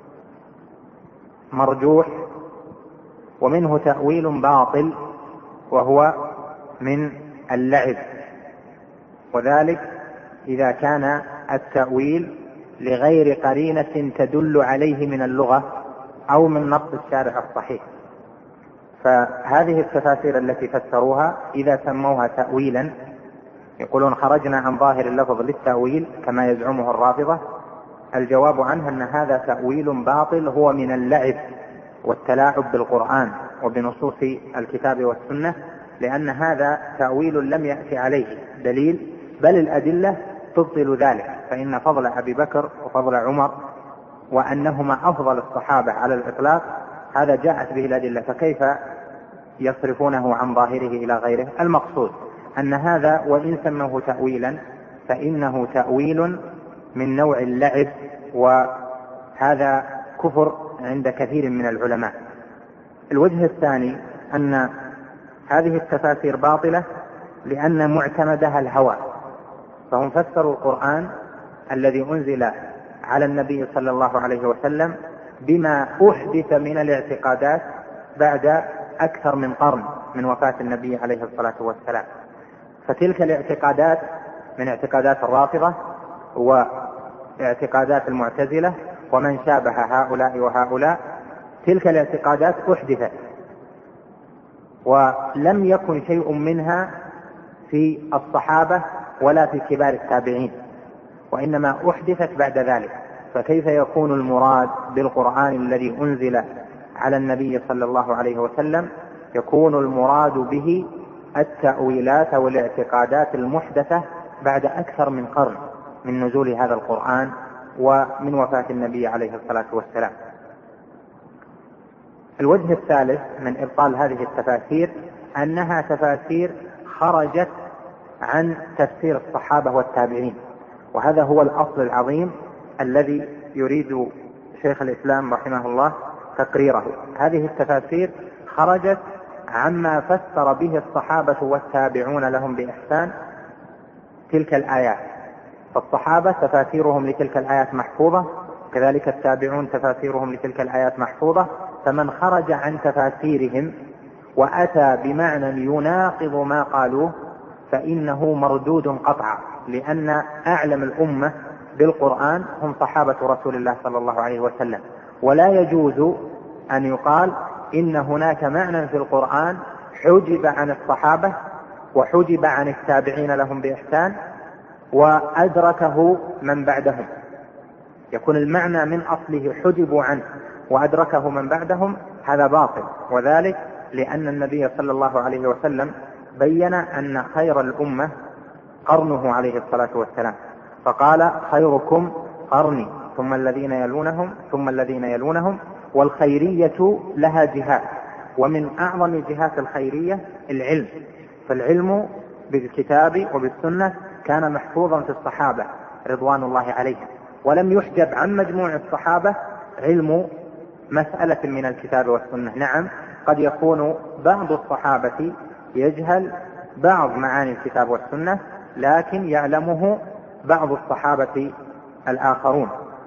مرجوح، ومنه تأويل باطل وهو من اللعب، وذلك إذا كان التأويل لغير قرينة تدل عليه من اللغة أو من نص الشارع الصحيح. فهذه التفاسير التي فسروها إذا سموها تأويلا، يقولون خرجنا عن ظاهر اللفظ للتأويل كما يزعمه الرافضة، الجواب عنه أن هذا تأويل باطل هو من اللعب والتلاعب بالقرآن وبنصوص الكتاب والسنة، لأن هذا تأويل لم يأتي عليه دليل، بل الأدلة تبطل ذلك. فإن فضل أبي بكر وفضل عمر وأنهما أفضل الصحابة على الإطلاق هذا جاءت به الأدلة، فكيف يصرفونه عن ظاهره إلى غيره؟ المقصود أن هذا وإن سموه تأويلا فإنه تأويل من نوع اللعب، وهذا كفر عند كثير من العلماء. الوجه الثاني أن هذه التفاسير باطلة لأن معتمدها الهوى، فهم فسروا القرآن الذي أنزل على النبي صلى الله عليه وسلم بما أحدث من الاعتقادات بعد أكثر من قرن من وفاة النبي عليه الصلاة والسلام. فتلك الاعتقادات من اعتقادات الرافضة واعتقادات المعتزلة ومن شابه هؤلاء وهؤلاء، تلك الاعتقادات أحدثت ولم يكن شيء منها في الصحابة ولا في كبار التابعين، وإنما أحدثت بعد ذلك. فكيف يكون المراد بالقرآن الذي أنزل على النبي صلى الله عليه وسلم يكون المراد به التأويلات والاعتقادات المحدثة بعد أكثر من قرن من نزول هذا القرآن ومن وفاة النبي عليه الصلاة والسلام؟ الوجه الثالث من إبطال هذه التفاسير أنها تفاسير خرجت عن تفسير الصحابة والتابعين، وهذا هو الأصل العظيم الذي يريد شيخ الإسلام رحمه الله تقريره. هذه التفاسير خرجت عما فسر به الصحابة والتابعون لهم بإحسان تلك الآيات، فالصحابة تفاسيرهم لتلك الآيات محفوظة، كذلك التابعون تفاسيرهم لتلك الآيات محفوظة، فمن خرج عن تفاسيرهم وأتى بمعنى يناقض ما قالوه فإنه مردود قطعا، لأن أعلم الأمة بالقرآن هم صحابة رسول الله صلى الله عليه وسلم، ولا يجوز أن يقال إن هناك معنى في القرآن حجب عن الصحابة وحجب عن التابعين لهم بإحسان وأدركه من بعدهم، يكون المعنى من أصله حجبوا عنه وأدركه من بعدهم، هذا باطل. وذلك لأن النبي صلى الله عليه وسلم بين أن خير الأمة قرنه عليه الصلاة والسلام، فقال خيركم قرني ثم الذين يلونهم ثم الذين يلونهم، والخيرية لها جهات، ومن أعظم جهات الخيرية العلم، فالعلم بالكتاب وبالسنة كان محفوظا في الصحابة رضوان الله عليهم، ولم يحجب عن مجموع الصحابة علم مسألة من الكتاب والسنة. نعم قد يكون بعض الصحابة يجهل بعض معاني الكتاب والسنة، لكن يعلمه بعض الصحابة الآخرون،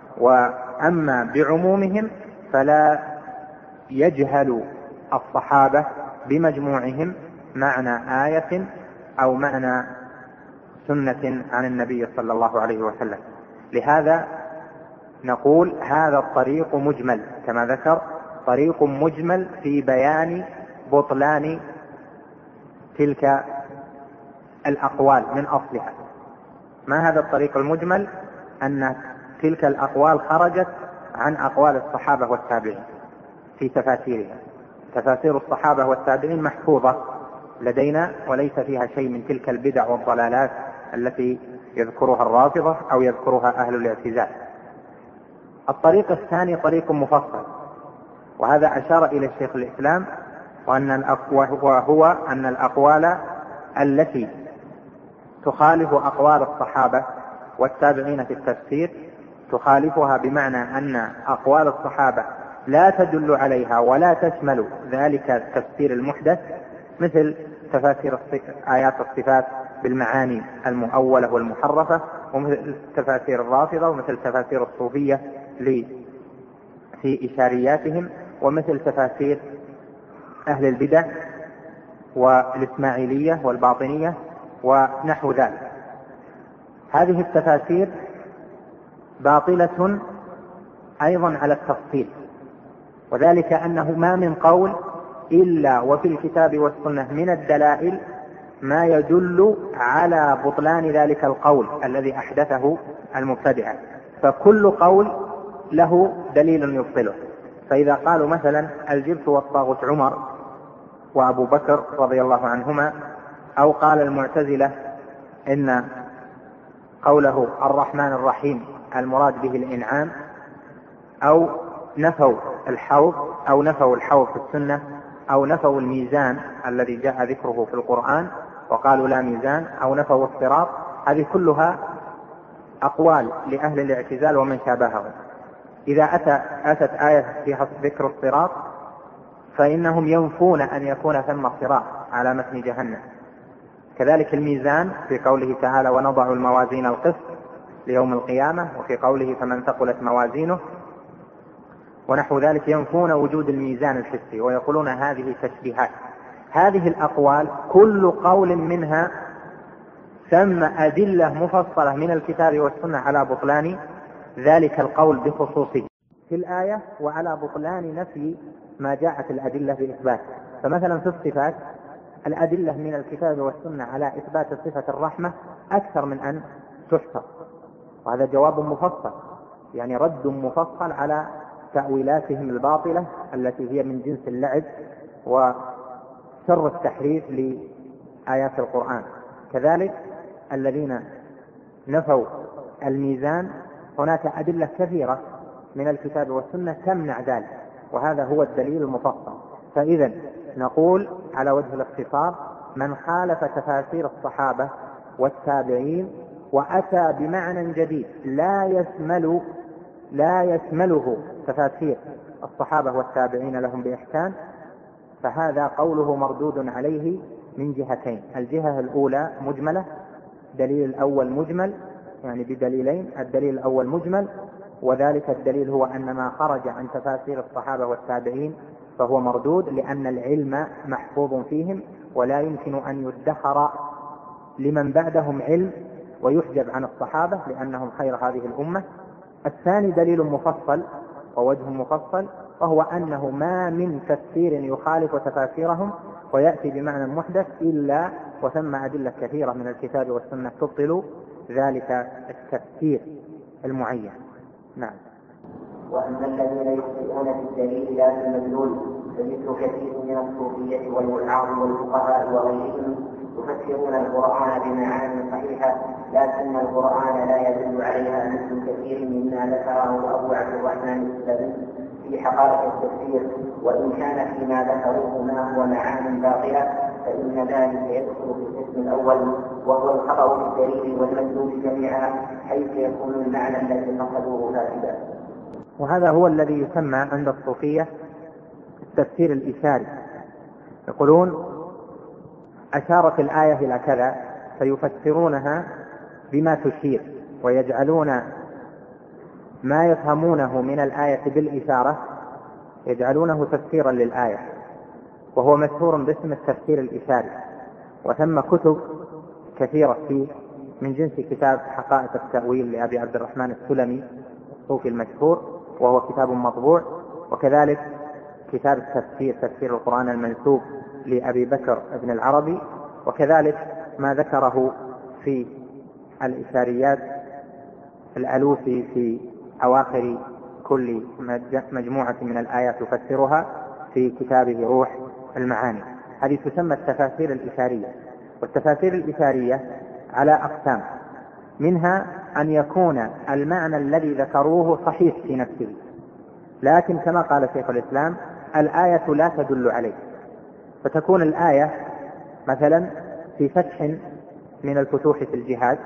وأما بعمومهم فلا يجهل الصحابة بمجموعهم معنى آية أو معنى سنة عن النبي صلى الله عليه وسلم. لهذا نقول هذا الطريق مجمل، كما ذكر طريق مجمل في بيان بطلان تلك الأقوال من أصلها. ما هذا الطريق المجمل؟ أن تلك الأقوال خرجت عن أقوال الصحابة والتابعين في تفاسيرها. تفاسير الصحابة والتابعين محفوظة لدينا وليس فيها شيء من تلك البدع والضلالات التي يذكرها الرافضة أو يذكرها أهل الاعتزال. الطريق الثاني طريق مفصل، وهذا أشار إلى الشيخ الإسلام، وهو أن الأقوال التي تخالف أقوال الصحابة والتابعين في التفسير تخالفها، بمعنى أن أقوال الصحابة لا تدل عليها ولا تشمل ذلك التفسير المحدث، مثل تفاسير آيات الصفات بالمعاني المؤولة والمحرفة، ومثل تفاسير الرافضة، ومثل تفاسير الصوفية في إشارياتهم، ومثل تفاسير أهل البدع والإسماعيلية والباطنية ونحو ذلك. هذه التفاسير باطلة أيضا على التفصيل، وذلك أنه ما من قول إلا وفي الكتاب والسنة من الدلائل ما يدل على بطلان ذلك القول الذي أحدثه المبتدعة، فكل قول له دليل يبطله. فإذا قالوا مثلا الجبت والطاغوت عمر وأبو بكر رضي الله عنهما، أو قال المعتزلة إن قوله الرحمن الرحيم المراد به الإنعام، أو نفوا الحوض أو نفوا الحوض في السنة، أو نفوا الميزان الذي جاء ذكره في القرآن وقالوا لا ميزان، أو نفوا الصراط، هذه كلها أقوال لأهل الاعتزال ومن شابههم. إذا أتت آية فيها ذكر الصراط فإنهم ينفون أن يكون ثم صراط على متن جهنم. كذلك الميزان في قوله تعالى ونضع الموازين القسط ليوم القيامة، وفي قوله فمن ثقلت موازينه ونحو ذلك، ينفون وجود الميزان الحسي ويقولون هذه تشبيهات. هذه الأقوال كل قول منها ثم أدلة مفصلة من الكتاب والسنة على بطلان ذلك القول بخصوصه في الآية، وعلى بطلان نفي ما جاءت الأدلة بإثبات. فمثلا في الصفات الأدلة من الكتاب والسنة على إثبات صفة الرحمة أكثر من أن تحصر، وهذا جواب مفصل، يعني رد مفصل على تأويلاتهم الباطلة التي هي من جنس اللعب وشر التحريف لآيات القرآن. كذلك الذين نفوا الميزان هناك أدلة كثيرة من الكتاب والسنة تمنع ذلك، وهذا هو الدليل المفصل. فإذا نقول على وجه الاختصار من خالف تفاسير الصحابة والتابعين وأتى بمعنى جديد لا يشمله تفاسير الصحابة والتابعين لهم بإحسان، فهذا قوله مردود عليه من جهتين. الجهة الأولى مجملة، الدليل الأول مجمل، يعني بدليلين، الدليل الأول مجمل، وذلك الدليل هو أن ما خرج عن تفاسير الصحابة والتابعين فهو مردود، لأن العلم محفوظ فيهم ولا يمكن أن يدخر لمن بعدهم علم ويحجب عن الصحابة لأنهم خير هذه الأمة. الثاني دليل مفصل ووجه مفصل، وهو أنه ما من تفسير يخالف تفاسيرهم ويأتي بمعنى محدث إلا وثم أدلة كثيرة من الكتاب والسنة تبطل ذلك التفسير المعين. نعم. وأما الذين يخطئون في الدليل لا في المدلول فمثل كثير من الصوفية والوعاظ والفقهاء وغيرهم يفسرون القرآن بمعاني صحيحة، لكن القرآن لا يدل عليها مثل كثير مما ذكره أبو عبد الرحمن السلمي في حقائق التفسير. وإن كان فيما ذكروه ما هو معاني باطلة فإن ذلك يدخل في القسم الأول، وهو الخطأ في الدليل والمدلول جميعا، حيث يكون المعنى الذي قصدوه فاسدا. وهذا هو الذي يسمى عند الصوفية التفسير الإشاري. يقولون أشارت الآية إلى كذا فيفسرونها بما تشير، ويجعلون ما يفهمونه من الآية بالإشارة يجعلونه تفسيرا للآية، وهو مشهور باسم التفسير الإشاري. وثم كتب كثيرة فيه من جنس كتاب حقائق التأويل لأبي عبد الرحمن السلمي الصوفي المشهور، وهو كتاب مطبوع، وكذلك كتاب التفسير تفسير القرآن المنسوب لأبي بكر ابن العربي، وكذلك ما ذكره في الإشاريات الألوسي في أواخر كل مجموعة من الآيات يفسرها في كتابه روح المعاني. هذه تسمى التفاسير الإشارية. والتفاسير الإشارية على أقسام، منها أن يكون المعنى الذي ذكروه صحيح في نفسه، لكن كما قال شيخ الإسلام الآية لا تدل عليه، فتكون الآية مثلا في فتح من الفتوح في الجهاد،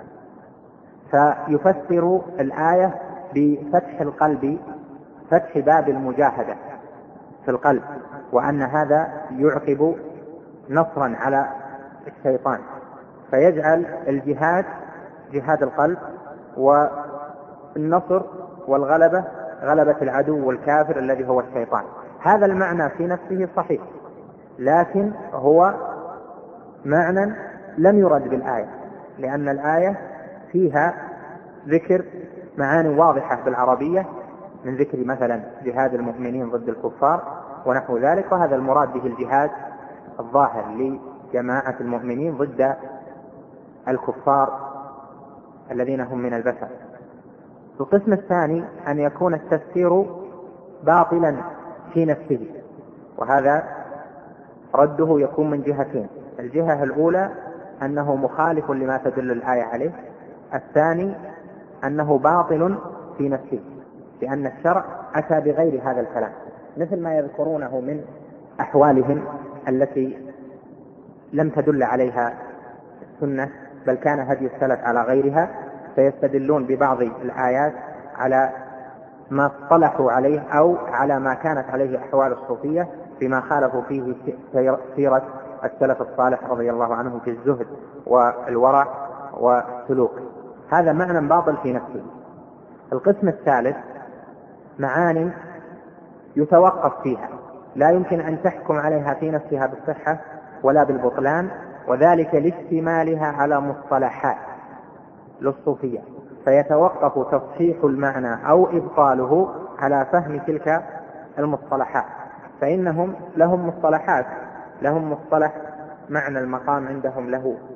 فيفسر الآية بفتح القلب، فتح باب المجاهدة في القلب، وأن هذا يعقب نصرا على الشيطان، فيجعل الجهاد جهاد القلب، والنصر والغلبة غلبة العدو والكافر الذي هو الشيطان. هذا المعنى في نفسه صحيح، لكن هو معنى لم يرد بالآية، لأن الآية فيها ذكر معاني واضحة بالعربية، من ذكر مثلا جهاد المؤمنين ضد الكفار ونحو ذلك، وهذا المراد به الجهاد الظاهر لجماعة المؤمنين ضد الكفار الذين هم من البشر. القسم الثاني أن يكون التفسير باطلا في نفسه، وهذا رده يكون من جهتين: الجهة الأولى أنه مخالف لما تدل الآية عليه، الثاني أنه باطل في نفسه، لأن الشرع أتى بغير هذا الكلام، مثل ما يذكرونه من أحوالهم التي لم تدل عليها السنة، بل كان هدي السلف على غيرها، فيستدلون ببعض الآيات على ما اصطلحوا عليه أو على ما كانت عليه أحوال الصوفية بما خالفوا فيه سيرة السلف الصالح رضي الله عنهم في الزهد والورع والسلوك. هذا معنى باطل في نفسه. القسم الثالث معاني يتوقف فيها، لا يمكن أن تحكم عليها في نفسها بالصحة ولا بالبطلان، وذلك لاشتمالها على مصطلحات للصوفية، فيتوقف تصحيح المعنى أو إبطاله على فهم تلك المصطلحات. فإنهم لهم مصطلحات، لهم مصطلح معنى المقام عندهم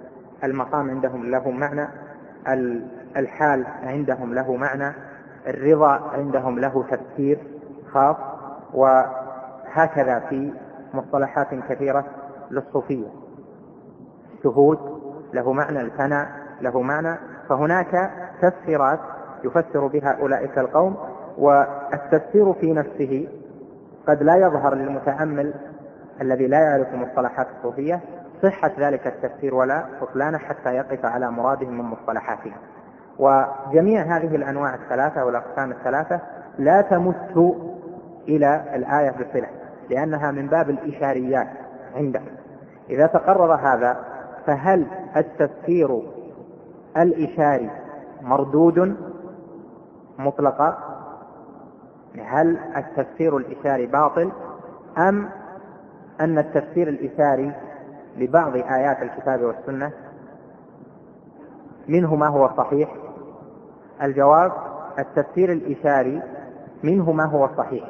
له معنى، الحال عندهم له معنى، الرضا عندهم له تفسير خاص، وهكذا في مصطلحات كثيرة للصوفية. الشهود له معنى، الفناء له معنى، فهناك تفسيرات يفسر بها أولئك القوم، والتفسير في نفسه قد لا يظهر للمتأمل الذي لا يعرف مصطلحات الصوفية صحة ذلك التفسير ولا بطلانه حتى يقف على مرادهم من مصطلحاتهم. وجميع هذه الأنواع الثلاثة والأقسام الثلاثة لا تمت إلى الآية بصلة، لأنها من باب الإشاريات عندهم. إذا تقرر هذا، فهل التفسير الإشاري مردود مطلقا؟ هل التفسير الإشاري باطل، أم أن التفسير الإشاري لبعض آيات الكتاب والسنة منه ما هو صحيح؟ الجواب: التفسير الإشاري منه ما هو صحيح،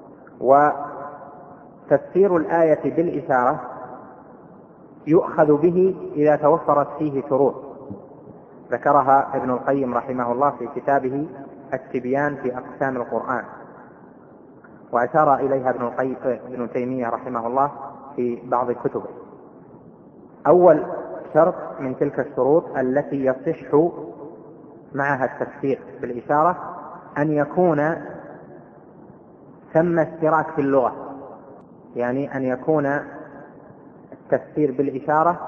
وتفسير الآية بالإشارة يؤخذ به إذا توفرت فيه شروط ذكرها ابن القيم رحمه الله في كتابه التبيان في أقسام القرآن، وأشار إليها ابن تيمية رحمه الله في بعض كتبه. أول شرط من تلك الشروط التي يصح معها التفسير بالإشارة أن يكون ثم اشتراك في اللغة، يعني أن يكون التفسير بالإشارة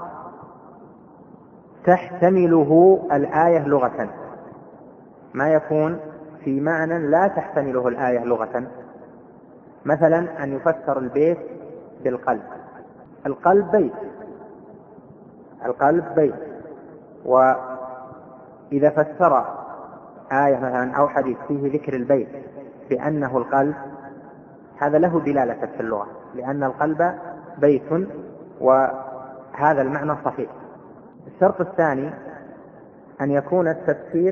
تحتمله الآية لغة، ما يكون في معنى لا تحتمله الآية لغة. مثلا أن يفسر البيت بالقلب، القلب بيت، وإذا فسر آية مثلا أو حديث فيه ذكر البيت بأنه القلب، هذا له دلالة في اللغة، لأن القلب بيت، وهذا المعنى صحيح. الشرط الثاني أن يكون التفسير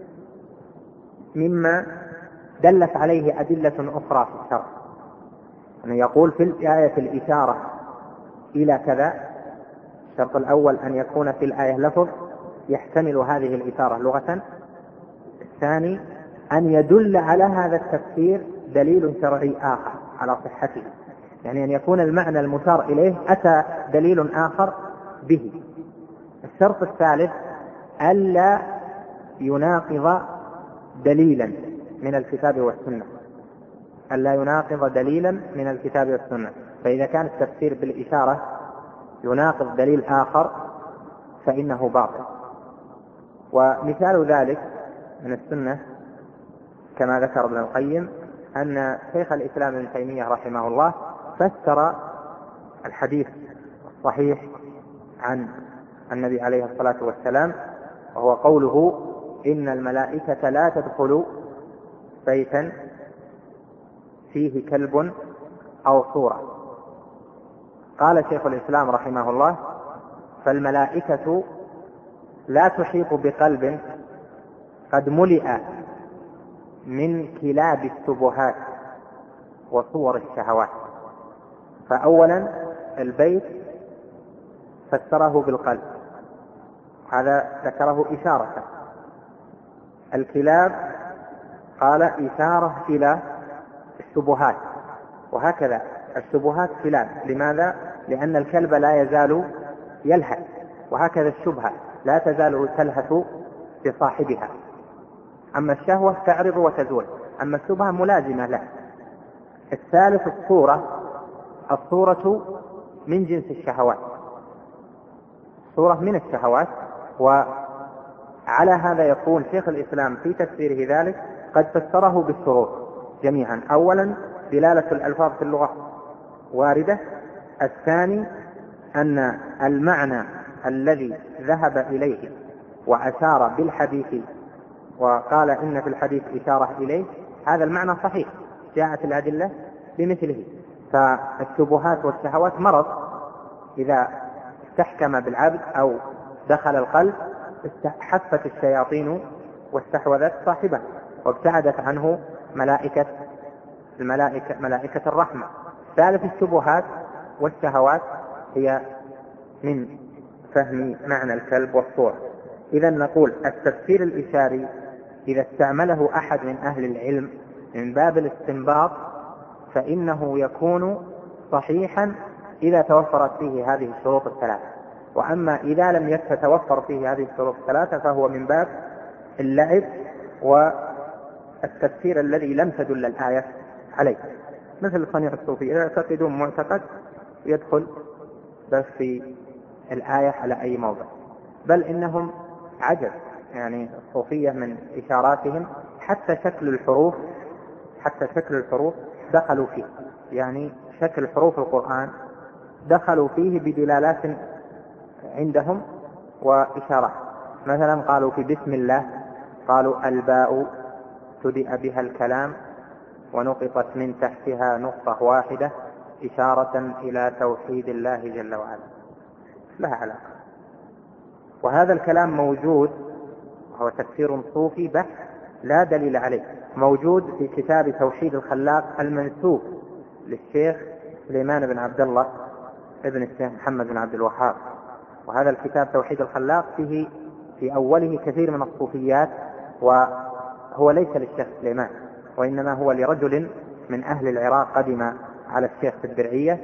مما دلت عليه أدلة أخرى في الشرع، أن يقول في الآية الإشارة إلى كذا الشرط الأول أن يكون في الآية لفظ يحتمل هذه الإشارة لغة. الثاني أن يدل على هذا التفسير دليل شرعي آخر على صحته، يعني أن يكون المعنى المشار إليه أتى دليل آخر به. الشرط الثالث ألا يناقض دليلا من الكتاب والسنة، ألا يناقض دليلا من الكتاب والسنة. فإذا كان التفسير بالإشارة يناقض دليل آخر فإنه باطل. ومثال ذلك من السنة كما ذكر ابن القيم أن شيخ الإسلام ابن تيمية رحمه الله فسر الحديث الصحيح عن النبي عليه الصلاة والسلام، وهو قوله إن الملائكة لا تدخل بيتا فيه كلب أو صورة. قال شيخ الإسلام رحمه الله فالملائكة لا تحيط بقلب قد ملئ من كلاب الشبهات وصور الشهوات. فأولا البيت فسره بالقلب، هذا ذكره إشارة. الكلاب قال إشارة إلى الشبهات، وهكذا الشبهات كلاب. لماذا؟ لأن الكلب لا يزال يلهث، وهكذا الشبهة لا تزال تلهث بصاحبها. أما الشهوة تعرض وتزول، أما الشبهة ملازمة له. الثالث الصورة من جنس الشهوات، صورة من الشهوات. وعلى هذا يكون شيخ الإسلام في تفسيره ذلك قد فسره بالشروط جميعا. أولا دلالة الألفاظ في اللغة واردة. الثاني أن المعنى الذي ذهب إليه وأشار بالحديث وقال إن في الحديث إشارة إليه هذا المعنى صحيح، جاءت الأدلة بمثله. فالشبهات والشهوات مرض إذا استحكم بالعبد أو دخل القلب حفت الشياطين واستحوذت صاحبه وابتعدت عنه ملائكة الرحمة. ثالث الشبهات والشهوات هي من فهم معنى الكلب والصورة. إذا نقول التفسير الإشاري إذا استعمله أحد من أهل العلم من باب الاستنباط فإنه يكون صحيحا إذا توفرت فيه هذه الشروط الثلاثة. وأما إذا لم يتوفر فيه هذه الشروط الثلاثة فهو من باب اللعب والتفسير الذي لم تدل الآية عليه، مثل صنيع الصوفية يعتقدون معتقد يدخل بس في الآية على أي موضع. بل إنهم عجب، يعني الصوفية من إشاراتهم حتى شكل الحروف دخلوا فيه، يعني شكل حروف القرآن دخلوا فيه بدلالات عندهم وإشارات. مثلا قالوا في بسم الله قالوا الباء ابتدأ بها الكلام ونقطت من تحتها نقطة واحدة إشارة إلى توحيد الله جل وعلا، لها علاقة. وهذا الكلام موجود وهو تفسير صوفي بحث لا دليل عليه، موجود في كتاب توحيد الخلاق المنسوب للشيخ سليمان بن عبد الله ابن الشيخ محمد بن عبد الوهاب. وهذا الكتاب توحيد الخلاق فيه في أوله كثير من الصوفيات، وهو ليس للشيخ سليمان وإنما هو لرجل من أهل العراق قدم على الشيخ في الدرعية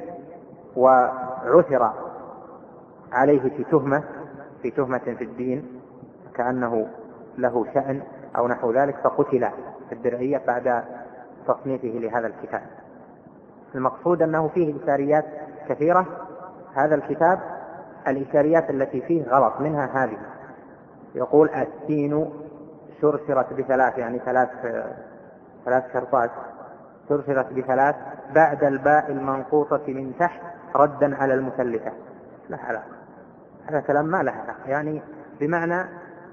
وعثر عليه في تهمة في الدين كأنه له شأن أو نحو ذلك، فقتل في الدرعية بعد تصنيفه لهذا الكتاب. المقصود أنه فيه إشاريات كثيرة. هذا الكتاب الإشاريات التي فيه غلط، منها هذه، يقول السين شرشرت بثلاث، يعني ثلاث شرطات، شرشرت بثلاث بعد الباء المنقوطة من تحت ردا على المثلثة. لا علاقة، هذا كلام ما له علاقة، يعني بمعنى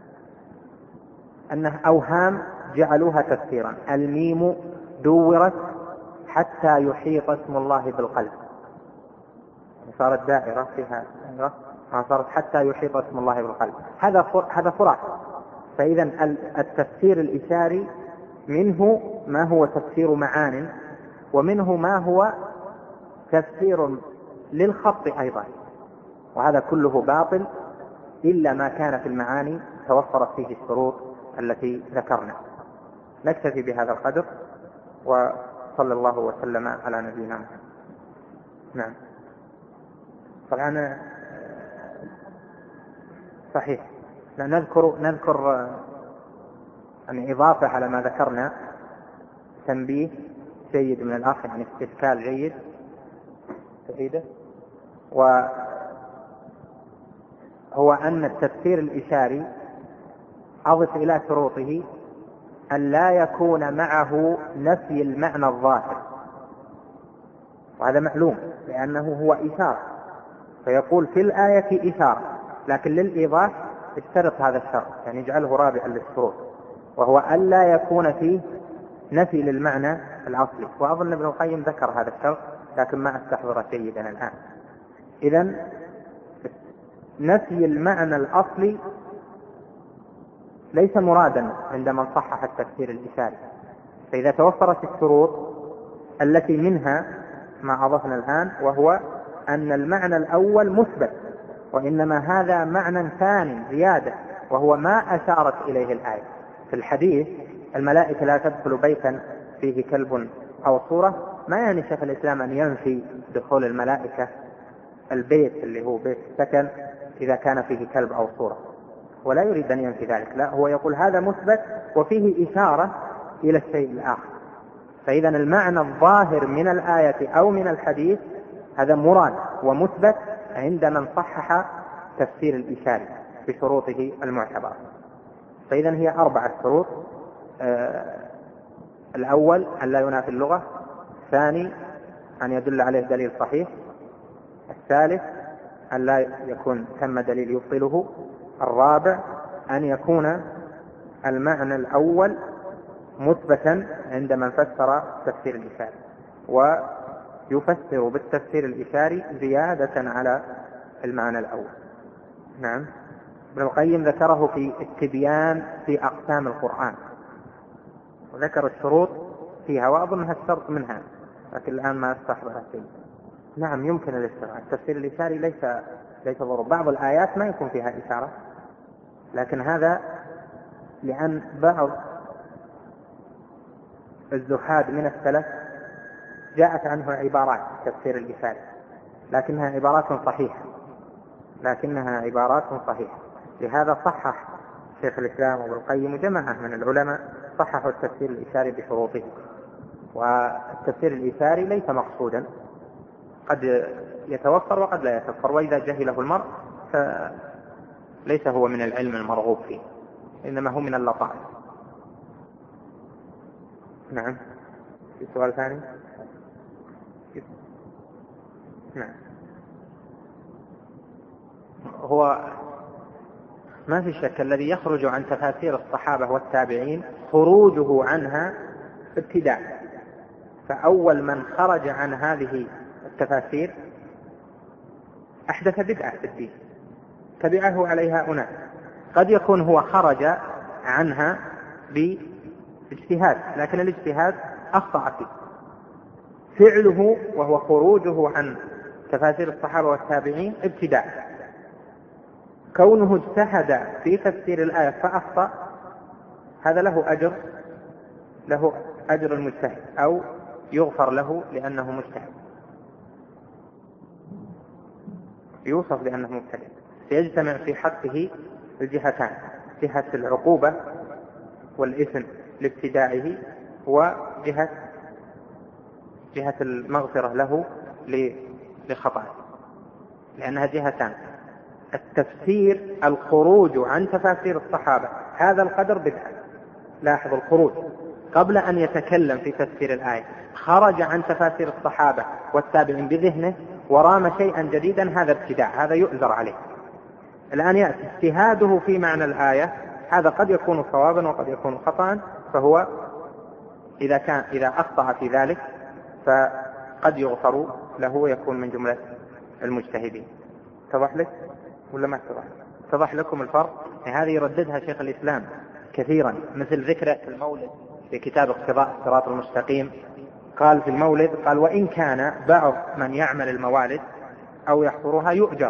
أنه أوهام جعلوها تفسيرا. الميم دورت حتى يحيط اسم الله بالقلب، صارت دائرة فيها دائرة، صارت حتى يحيط اسم الله بالقلب. هذا فرع. فإذا التفسير الإشاري منه ما هو تفسير معان، ومنه ما هو تفسير للخط أيضا، وهذا كله باطل إلا ما كان في المعاني توفرت فيه الشروط التي ذكرنا. نكتفي بهذا القدر، وصلى الله وسلم على نبينا محمد. نعم. طبعا صحيح. نذكر يعني إضافة على ما ذكرنا، تنبيه جيد من الأخ، يعني استشكال جيد تفيده، وهو أن التفسير الإشاري أضف إلى شروطه أن لا يكون معه نفي المعنى الظاهر، وهذا معلوم لأنه هو إشارة، فيقول في الآية إشارة، لكن للإيضاح اشترط هذا الشرط، يعني يجعله رابعا للشروط، وهو أن لا يكون فيه نفي للمعنى الأصلي. وأظن ابن القيم ذكر هذا الشرط لكن ما استحضر جيدا الآن. إذن نفي المعنى الأصلي ليس مرادا عند من صحح التفسير الإشاري. فإذا توفرت الشروط التي منها ما أضفنا الآن، وهو أن المعنى الأول مثبت، وإنما هذا معنى ثاني زيادة وهو ما أشارت إليه الآية. في الحديث الملائكة لا تدخل بيتا فيه كلب أو صورة، ما يعني شيخ الإسلام أن ينفي دخول الملائكة البيت اللي هو بيت السكن إذا كان فيه كلب أو صورة، ولا يريد أن ينفي ذلك، لا، هو يقول هذا مثبت وفيه إشارة إلى الشيء الآخر. فإذا المعنى الظاهر من الآية أو من الحديث هذا مراد ومثبت عند من صحح تفسير الإشاري بشروطه المعتبرة. فإذا هي 4 شروط: الأول أن لا ينافي اللغة، الثاني أن يدل عليه دليل صحيح، الثالث أن لا يكون ثم دليل يبطله، الرابع أن يكون المعنى الأول مثبتا عند من فسر تفسير الإشاري، ويفسر بالتفسير الإشاري زيادة على المعنى الأول. نعم. ابن القيم ذكره في التبيان في أقسام القرآن، وذكر الشروط فيها، وأظنها الشرط منها، لكن الآن ما استحضر شيء. نعم، يمكن الاستغراق. التفسير الإشاري ليس ضروري. بعض الآيات ما يكون فيها إشارة، لكن هذا لأن بعض الزهاد من السلف جاءت عنه عبارات تفسير الإشاري، لكنها عبارات صحيحة. لهذا صحح شيخ الإسلام وابن القيم وجماعة من العلماء صححوا التفسير الإشاري بشروطه. والتفسير الإشاري ليس مقصودا، قد يتوفر وقد لا يتوفر، وإذا جهله المرء فليس هو من العلم المرغوب فيه، إنما هو من اللطائف. نعم. في سؤال ثاني؟ نعم. هو ما في شك الذي يخرج عن تفاسير الصحابة والتابعين خروجه عنها ابتداع، فأول من خرج عن هذه التفاسير أحدث بدعة في الدين تبعه عليها أناس، قد يكون هو خرج عنها باجتهاد، لكن الاجتهاد أخطأ فيه. فعله وهو خروجه عن تفاسير الصحابة والتابعين ابتداع. كونه اجتهد في تفسير الآية فأخطأ، هذا له أجر المجتهد، أو يغفر له لأنه مجتهد، يوصف بأنه مبتدع. سيجتمع في حقه الجهتان: جهة العقوبة والإثم لابتداعه، وجهة المغفرة له لخطأه، لأنها جهتان. التفسير الخروج عن تفاسير الصحابة هذا القدر بدعة. لاحظ الخروج قبل أن يتكلم في تفسير الآية خرج عن تفاسير الصحابة والتابعين بذهنه ورام شيئا جديدا، هذا ابتداع، هذا يؤذر عليه. الآن يأتي اجتهاده في معنى الآية، هذا قد يكون صوابا وقد يكون خطأ، فهو إذا أخطأ في ذلك فقد يغفر له ويكون من جملة المجتهدين. اتضح لك ولا ما اتضح لكم الفرق؟ هذه يرددها شيخ الإسلام كثيرا، مثل ذكر المولد في كتاب اقتضاء الصراط المستقيم. قال في المولد، قال: وإن كان بعض من يعمل الموالد أو يحضرها يؤجر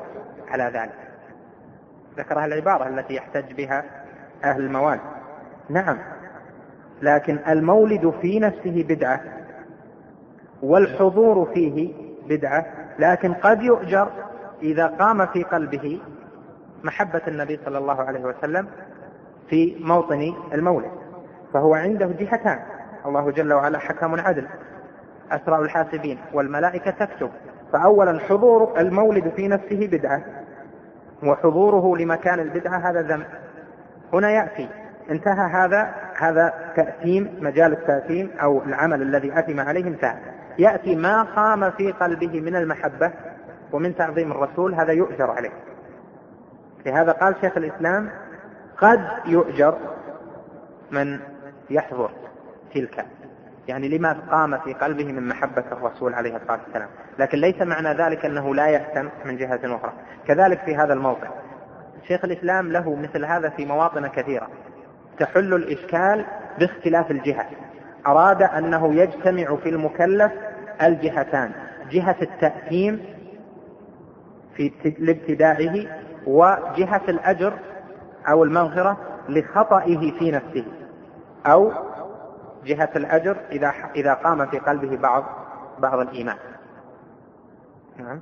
على ذلك، ذكرها العبارة التي يحتج بها أهل الموالد. نعم، لكن المولد في نفسه بدعة والحضور فيه بدعة، لكن قد يؤجر إذا قام في قلبه محبة النبي صلى الله عليه وسلم في موطن المولد، فهو عنده جهتان. الله جل وعلا حكم عدل، أسرع الحاسبين والملائكة تكتب. فأولا حضور المولد في نفسه بدعة، وحضوره لمكان البدعة هذا ذنب. هنا يأتي انتهى هذا تأثيم، مجال التأثيم أو العمل الذي أثم عليه انتهى. يأتي ما قام في قلبه من المحبة ومن تعظيم الرسول، هذا يؤجر عليه. لهذا قال شيخ الإسلام قد يؤجر من يحضر تلك، يعني لما قام في قلبه من محبة الرسول عليه الصلاة والسلام، لكن ليس معنى ذلك أنه لا يهتم من جهة أخرى. كذلك في هذا الموضع شيخ الإسلام له مثل هذا في مواطن كثيرة تحل الإشكال باختلاف الجهة. أراد أنه يجتمع في المكلف الجهتان، جهة التأثيم في لابتداعه، وجهة الأجر أو المغفرة لخطئه في نفسه، أو جهة الأجر إذا قام في قلبه بعض الإيمان. نعم،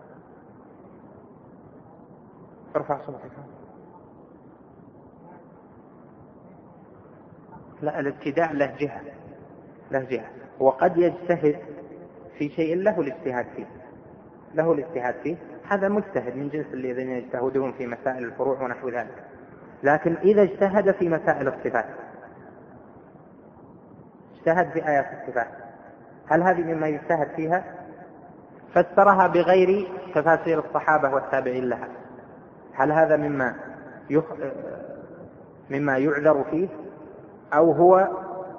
ارفع صوتك. لا، الابتداع له جهة، وقد يجتهد في شيء له الاجتهاد فيه، هذا مجتهد من جنس الذين يجتهدون في مسائل الفروع ونحو ذلك. لكن إذا اجتهد في مسائل الصفات، اجتهد في آيات الصفات، هل هذه مما يجتهد فيها؟ فسرها بغير تفاسير الصحابة والتابعين لها، هل هذا مما يعذر فيه، أو هو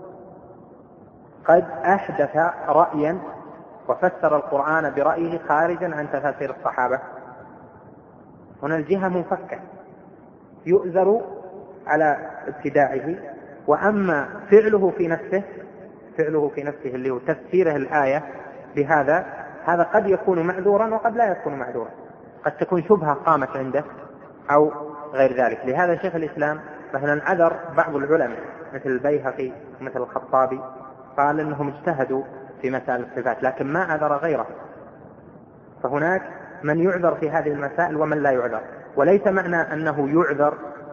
قد أحدث رأيا وفسر القرآن برأيه خارجا عن تفاسير الصحابة؟ هنا الجهة منفكة، يؤذر على ابتداعه. وأما فعله في نفسه اللي هو تفسيره الآية بهذا، هذا قد يكون معذورا وقد لا يكون معذورا، قد تكون شبهة قامت عنده أو غير ذلك. لهذا شيخ الإسلام مثلا عذر بعض العلماء مثل البيهقي مثل الخطابي، قال إنهم اجتهدوا في مسائل الصفات لكن ما عذر غيره. فهناك من يعذر في هذه المسائل ومن لا يعذر، وليس معنى أنه يعذر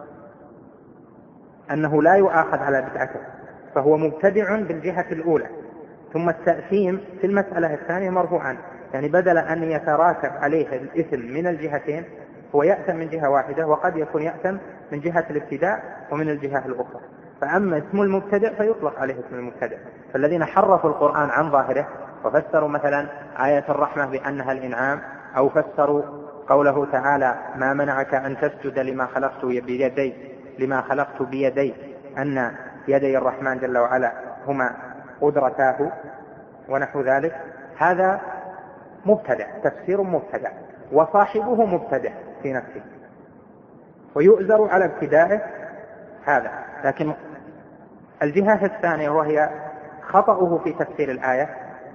أنه لا يؤاخذ على بدعته، فهو مبتدع بالجهة الأولى، ثم التأثيم في المسألة الثانية مرفوعا، يعني بدل أن يتراكب عليه الإثم من الجهتين هو يأثم من جهة واحدة، وقد يكون يأثم من جهة الابتداع ومن الجهة الأخرى. فأما اسم المبتدع فيطلق عليه اسم المبتدع. فالذين حرفوا القرآن عن ظاهره وفسروا مثلا آية الرحمة بأنها الإنعام، أو فسروا قوله تعالى ما منعك أن تسجد لما خلقت بيدي أن يدي الرحمن جل وعلا هما قدرتاه ونحو ذلك، هذا مبتدع، تفسير مبتدع، وصاحبه مبتدع في نفسه ويؤذر على ابتدائه هذا. لكن الجهة الثانية وهي خطأه في تفسير الآية،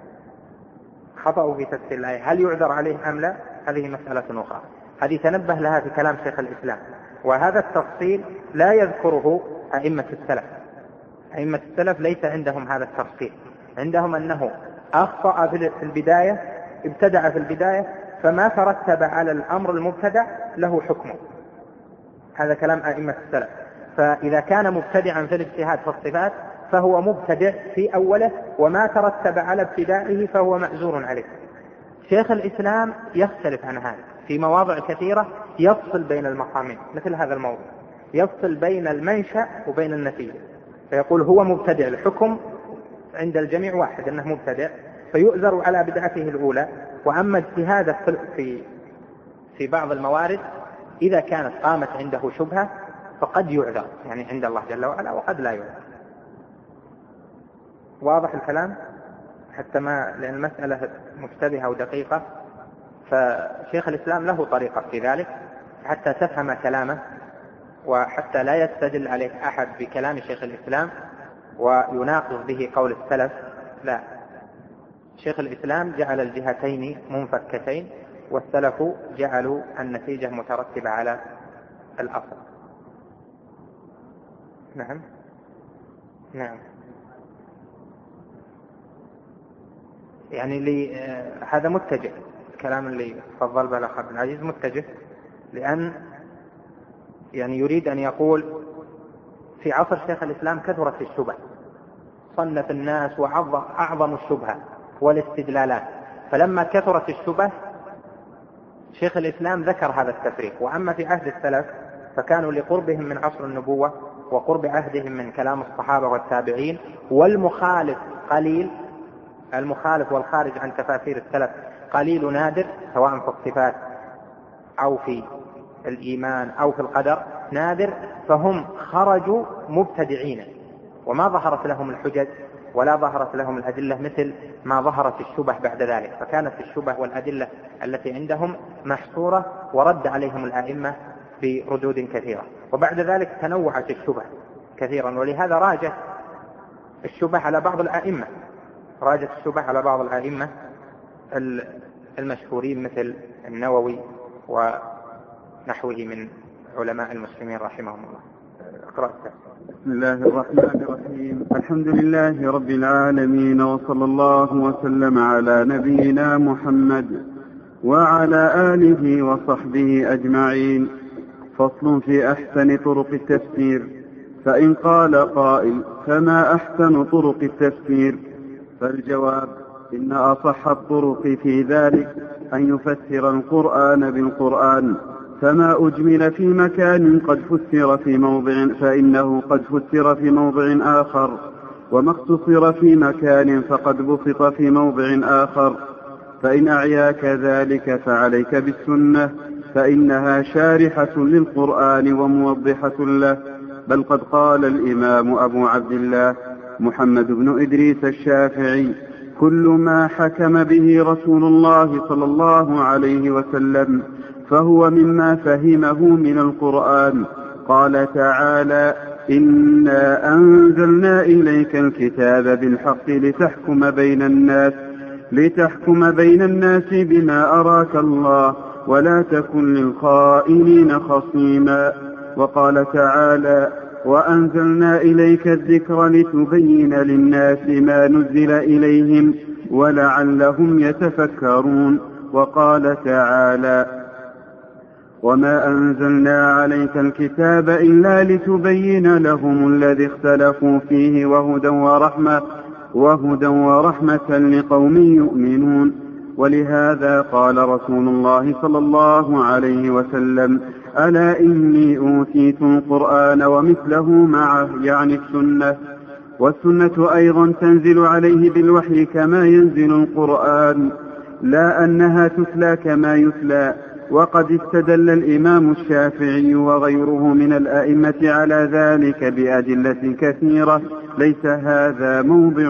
هل يعذر عليه أم لا؟ هذه مسألة أخرى، هذه تنبه لها في كلام شيخ الإسلام. وهذا التفصيل لا يذكره أئمة السلف ليس عندهم هذا التفصيل، عندهم أنه أخطأ في البداية، ابتدع في البداية، فما ترتب على الأمر المبتدع له حكمه. هذا كلام أئمة السلف. فإذا كان مبتدعا في الاجتهاد في الصفات فهو مبتدع في أوله، وما ترتب على ابتداعه فهو مأزور عليه. شيخ الإسلام يختلف عن هذا في مواضع كثيرة، يفصل بين المقامين، مثل هذا الموضوع يفصل بين المنشأ وبين النتيجة، فيقول هو مبتدع، الحكم عند الجميع واحد أنه مبتدع، فيؤذر على بدعته الأولى. وأما اجتهاده في بعض الموارد إذا كانت قامت عنده شبهة فقد يعذر، يعني عند الله جل وعلا، وقد لا يعذر. واضح الكلام؟ حتى ما لأن المسألة مشتبهة ودقيقة، فشيخ الإسلام له طريقة في ذلك حتى تفهم كلامه، وحتى لا يستدل عليك أحد بكلام شيخ الإسلام ويناقض به قول السلف. لا، شيخ الإسلام جعل الجهتين منفكتين، والسلف جعلوا النتيجة مترتبة على الأصل. نعم يعني هذا متجه، الكلام اللي فضل به الأخ عبد العزيز متجه، لأن يعني يريد أن يقول في عصر شيخ الإسلام كثرت الشبه، صنف الناس وأعظم الشبهة والاستدلالات، فلما كثرت الشبه شيخ الإسلام ذكر هذا التفريق. وأما في عهد السلف فكانوا لقربهم من عصر النبوة وقرب عهدهم من كلام الصحابة والتابعين، والمخالف قليل، المخالف والخارج عن تفاسير السلف قليل نادر، سواء في الصفات أو في الإيمان أو في القدر نادر، فهم خرجوا مبتدعين وما ظهرت لهم الحجج ولا ظهرت لهم الأدلة مثل ما ظهرت الشبه بعد ذلك، فكانت الشبه والأدلة التي عندهم محصورة ورد عليهم الأئمة بردود كثيرة. وبعد ذلك تنوعت الشبه كثيرا، ولهذا راجت الشبه على بعض الأئمة المشهورين مثل النووي ونحوه من علماء المسلمين رحمهم الله. اقرأ. بسم الله الرحمن الرحيم. الحمد لله رب العالمين، وصلى الله وسلم على نبينا محمد وعلى آله وصحبه أجمعين. فصل في أحسن طرق التفسير. فإن قال قائل: فما أحسن طرق التفسير؟ فالجواب: إن أصح الطرق في ذلك أن يفسر القرآن بالقرآن، فما أجمل في مكان قد فسر في موضع فإنه قد فسر في موضع آخر، وما اختصر في مكان فقد بسط في موضع آخر. فإن أعياك ذلك فعليك بالسنة، فإنها شارحة للقرآن وموضحة له. بل قد قال الإمام أبو عبد الله محمد بن إدريس الشافعي: كل ما حكم به رسول الله صلى الله عليه وسلم فهو مما فهمه من القرآن. قال تعالى: إنا أنزلنا إليك الكتاب بالحق لتحكم بين الناس بما أراك الله ولا تكن للخائنين خصيما. وقال تعالى: وأنزلنا إليك الذكر لتبين للناس ما نزل إليهم ولعلهم يتفكرون. وقال تعالى: وما أنزلنا عليك الكتاب إلا لتبين لهم الذي اختلفوا فيه وهدى ورحمة لقوم يؤمنون. ولهذا قال رسول الله صلى الله عليه وسلم: ألا إني أوتيت القرآن ومثله معه، يعني السنة. والسنة أيضا تنزل عليه بالوحي كما ينزل القرآن، لا أنها تتلى كما يتلى. وقد استدل الإمام الشافعي وغيره من الأئمة على ذلك بأدلة كثيرة، ليس هذا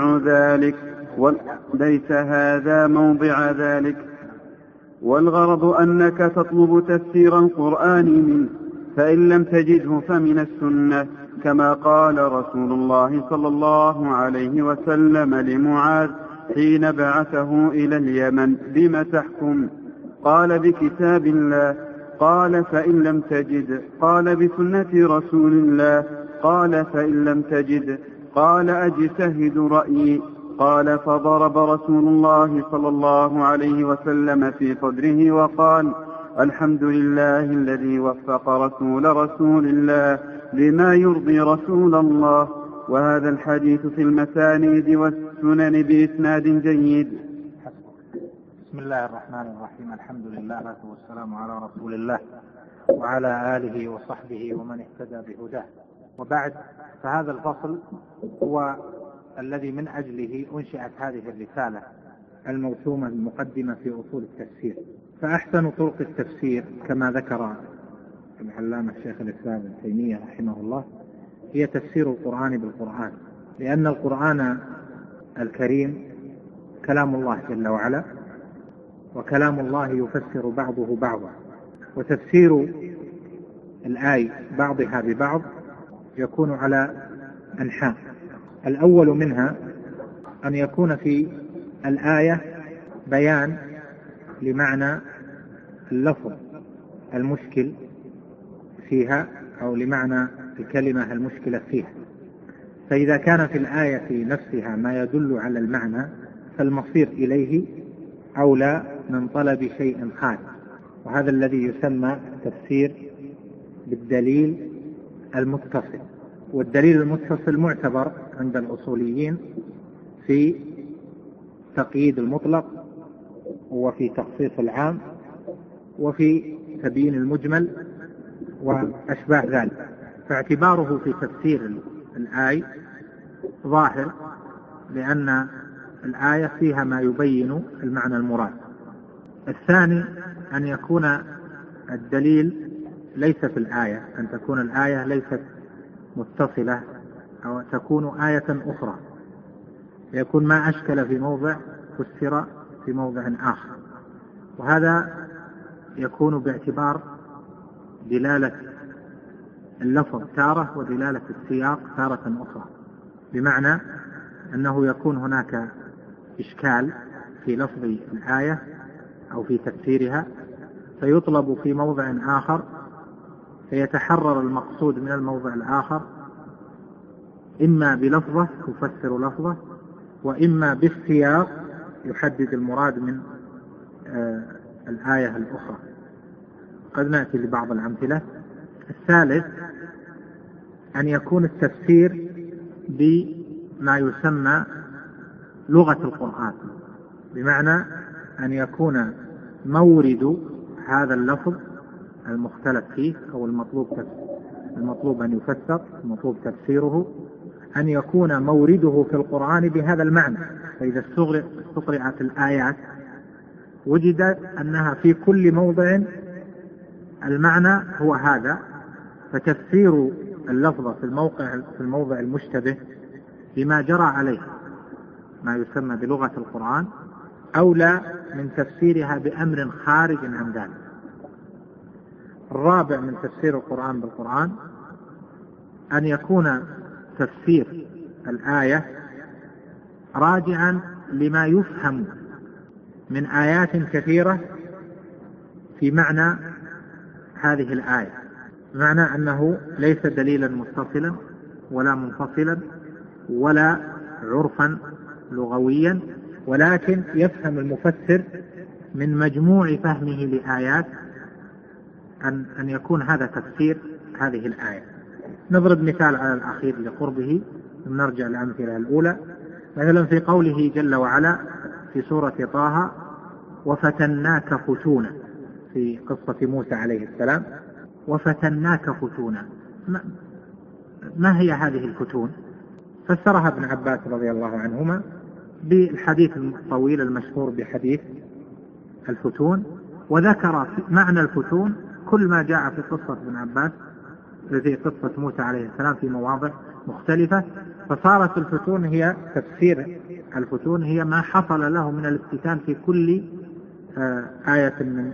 موضع ذلك. والغرض أنك تطلب تفسير القرآن منه، فإن لم تجده فمن السنة، كما قال رسول الله صلى الله عليه وسلم لمعاذ حين بعثه إلى اليمن: بما تحكم؟ قال: بكتاب الله. قال: فإن لم تجد؟ قال: بسنة رسول الله. قال: فإن لم تجد؟ قال: أجتهد رأيي. قال: فضرب رسول الله صلى الله عليه وسلم في صدره وقال: الحمد لله الذي وفق رسول الله لما يرضي رسول الله. وهذا الحديث في المسانيد والسنن بإسناد جيد. بسم الله الرحمن الرحيم. الحمد لله والسلام على رسول الله وعلى آله وصحبه ومن اهتدى بهداه. وبعد، فهذا الفصل هو الذي من أجله أنشئت هذه الرسالة الموسومة المقدمة في أصول التفسير. فأحسن طرق التفسير كما ذكر العلامة الشيخ الإسلام ابن تيمية رحمه الله هي تفسير القرآن بالقرآن، لأن القرآن الكريم كلام الله جل وعلا، وكلام الله يفسر بعضه بعضا، وتفسير الآية بعضها ببعض يكون على أنحاء. الأول منها أن يكون في الآية بيان لمعنى اللفظ المشكل فيها أو لمعنى الكلمة المشكلة فيها. فإذا كان في الآية نفسها ما يدل على المعنى فالمصير إليه أولى من طلب شيء خارج، وهذا الذي يسمى التفسير بالدليل المتصل. والدليل المتصل معتبر عند الأصوليين في تقييد المطلق وفي تخصيص العام وفي تبيين المجمل وأشباه ذلك، فاعتباره في تفسير الآية ظاهر لأن الآية فيها ما يبين المعنى المراد. الثاني أن يكون الدليل ليس في الآية، أن تكون الآية ليست متصلة أو تكون آية أخرى، يكون ما أشكل في موضع فسر في موضع آخر، وهذا يكون باعتبار دلالة اللفظ تارة ودلالة السياق تارة أخرى، بمعنى أنه يكون هناك إشكال في لفظ الآية أو في تفسيرها فيطلب في موضع آخر فيتحرر المقصود من الموضع الآخر، إما بلفظة تفسر لفظة، وإما بالسياق يحدد المراد من الآية الأخرى. قد نأتي لبعض الأمثلة. الثالث أن يكون التفسير بما يسمى لغة القرآن، بمعنى أن يكون مورد هذا اللفظ المختلف فيه أو المطلوب أن يفسر، المطلوب تفسيره، أن يكون مورده في القرآن بهذا المعنى. فإذا استقرأت الآيات وجد أنها في كل موضع المعنى هو هذا، فتفسير اللفظة في الموضع المشتبه بما جرى عليه ما يسمى بلغة القرآن أولى من تفسيرها بأمر خارج عن ذلك. الرابع من تفسير القرآن بالقرآن أن يكون تفسير الآية راجعا لما يفهم من آيات كثيرة في معنى هذه الآية، بمعنى أنه ليس دليلا متصلا ولا منفصلا ولا عرفا لغويا، ولكن يفهم المفسر من مجموع فهمه لآيات أن يكون هذا تفسير هذه الآية. نضرب مثال على الأخير لقربه، نرجع للأمثلة الأولى. مثلا في قوله جل وعلا في سورة طه: وفتناك فتونا، في قصة موسى عليه السلام، وفتناك فتونا، ما هي هذه الفتون؟ فسرها ابن عباس رضي الله عنهما بالحديث الطويل المشهور بحديث الفتون، وذكر معنى الفتون كل ما جاء في قصة ابن عباس في قصة موسى عليه السلام في مواضع مختلفة. فصارت الفتون هي تفسير الفتون هي ما حصل له من الافتتان في كل آية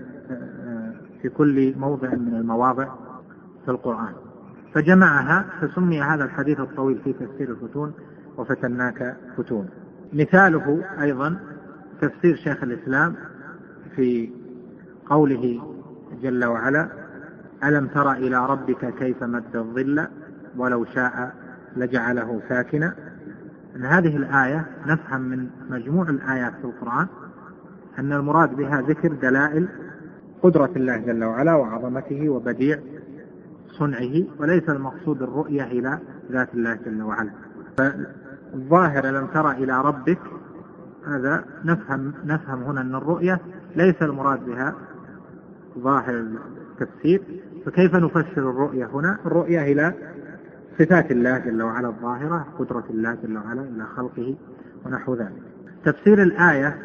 في كل موضع من المواضع في القرآن، فجمعها فسمي هذا الحديث الطويل في تفسير الفتون وفتناك فتون. مثاله أيضا تفسير شيخ الإسلام في قوله جل وعلا: ألم تر إلى ربك كيف مد الظل ولو شاء لجعله ساكنا. أن هذه الآية نفهم من مجموع الآيات في القرآن أن المراد بها ذكر دلائل قدرة الله جل وعلا وعظمته وبديع صنعه، وليس المقصود الرؤية إلى ذات الله جل وعلا. فالظاهر لم تر إلى ربك، هذا نفهم هنا أن الرؤية ليس المراد بها ظاهر التفسير. فكيف نفسر الرؤية هنا؟ الرؤية إلى صفات الله جل وعلا الظاهرة، قدرة الله جل وعلا إلى خلقه ونحو ذلك. تفسير الآية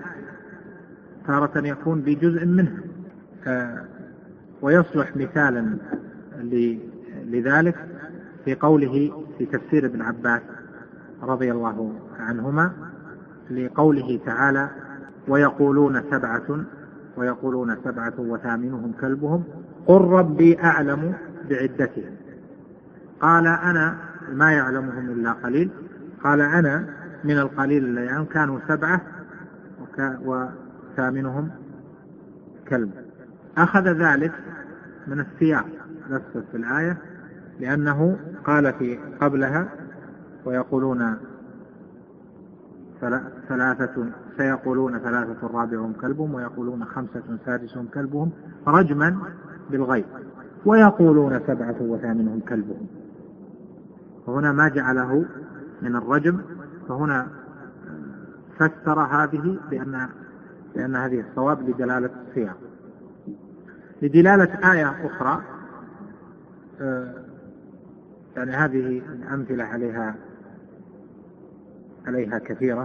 تارة يكون بجزء منها، ويصلح مثالا لذلك في قوله في تفسير ابن عباس رضي الله عنهما لقوله تعالى: ويقولون سبعة وثامنهم كلبهم قل ربي أعلم بعدتهم قال أنا ما يعلمهم إلا قليل قال أنا من القليل الذين يعني كانوا 7 وثامنهم كلب. أخذ ذلك من السياق نفسه في الآية، لأنه قال في قبلها ويقولون سيقولون ثلاثة رابعهم كلبهم ويقولون خمسة سادسهم كلبهم رجما بالغيب ويقولون سبعة وثامنهم كلبهم. فهنا ما جعله من الرجم، فهنا فسر هذه بأن هذه الصواب لدلالة السياق. لدلالة آية أخرى يعني هذه الأمثلة عليها كثيرة،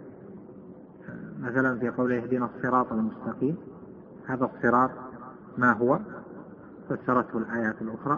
مثلا في قوله اهدنا الصراط المستقيم، هذا الصراط ما هو؟ فسرته الآيات الأخرى.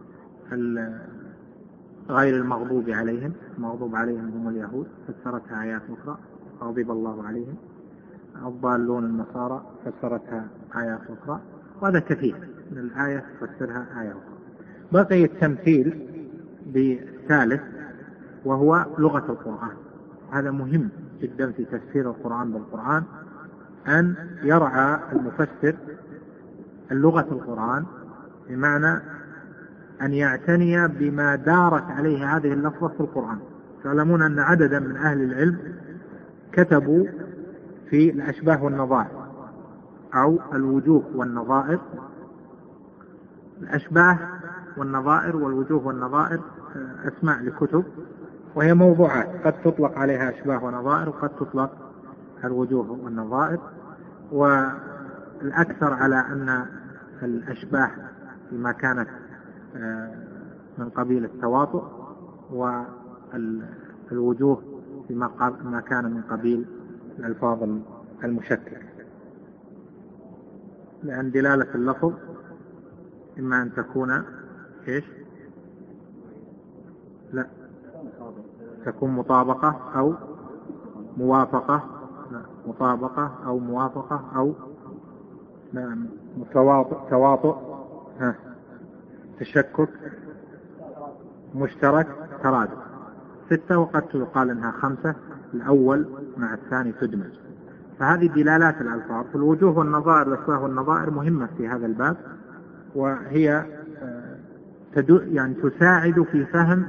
غير المغضوب عليهم، المغضوب عليهم هم اليهود، فسرتها آيات أخرى غضب الله عليهم. الضالون النصارى، فسرتها آيات أخرى، وهذا كثير من الآية تفسرها آية أخرى. بقي التمثيل بثالث وهو لغة القرآن. هذا مهم جدا في تفسير القرآن بالقرآن، أن يرعى المفسر اللغة القرآن، بمعنى أن يعتني بما دارت عليه هذه اللفظة في القرآن. تعلمون أن عددا من أهل العلم كتبوا في الأشباه والنظائر أو الوجوه والنظائر. الأشباه والنظائر والوجوه والنظائر أسماء لكتب، وهي موضوعات قد تطلق عليها أشباه ونظائر وقد تطلق الوجوه والنظائر، والأكثر على أن الأشباه بما كانت من قبيل التواطؤ، والوجوه بما كان من قبيل الألفاظ المشكلة، لأن دلالة اللفظ إما أن تكون تكون مطابقة أو موافقة، مطابقة أو موافقة أو تواطؤ، تشكك، مشترك، ترادف. 6 وقد يقال أنها 5، الأول مع الثاني تدمج. فهذه دلالات الألفاظ. الوجوه والنظائر الأشباه والنظائر مهمة في هذا الباب، وهي يعني تساعد في فهم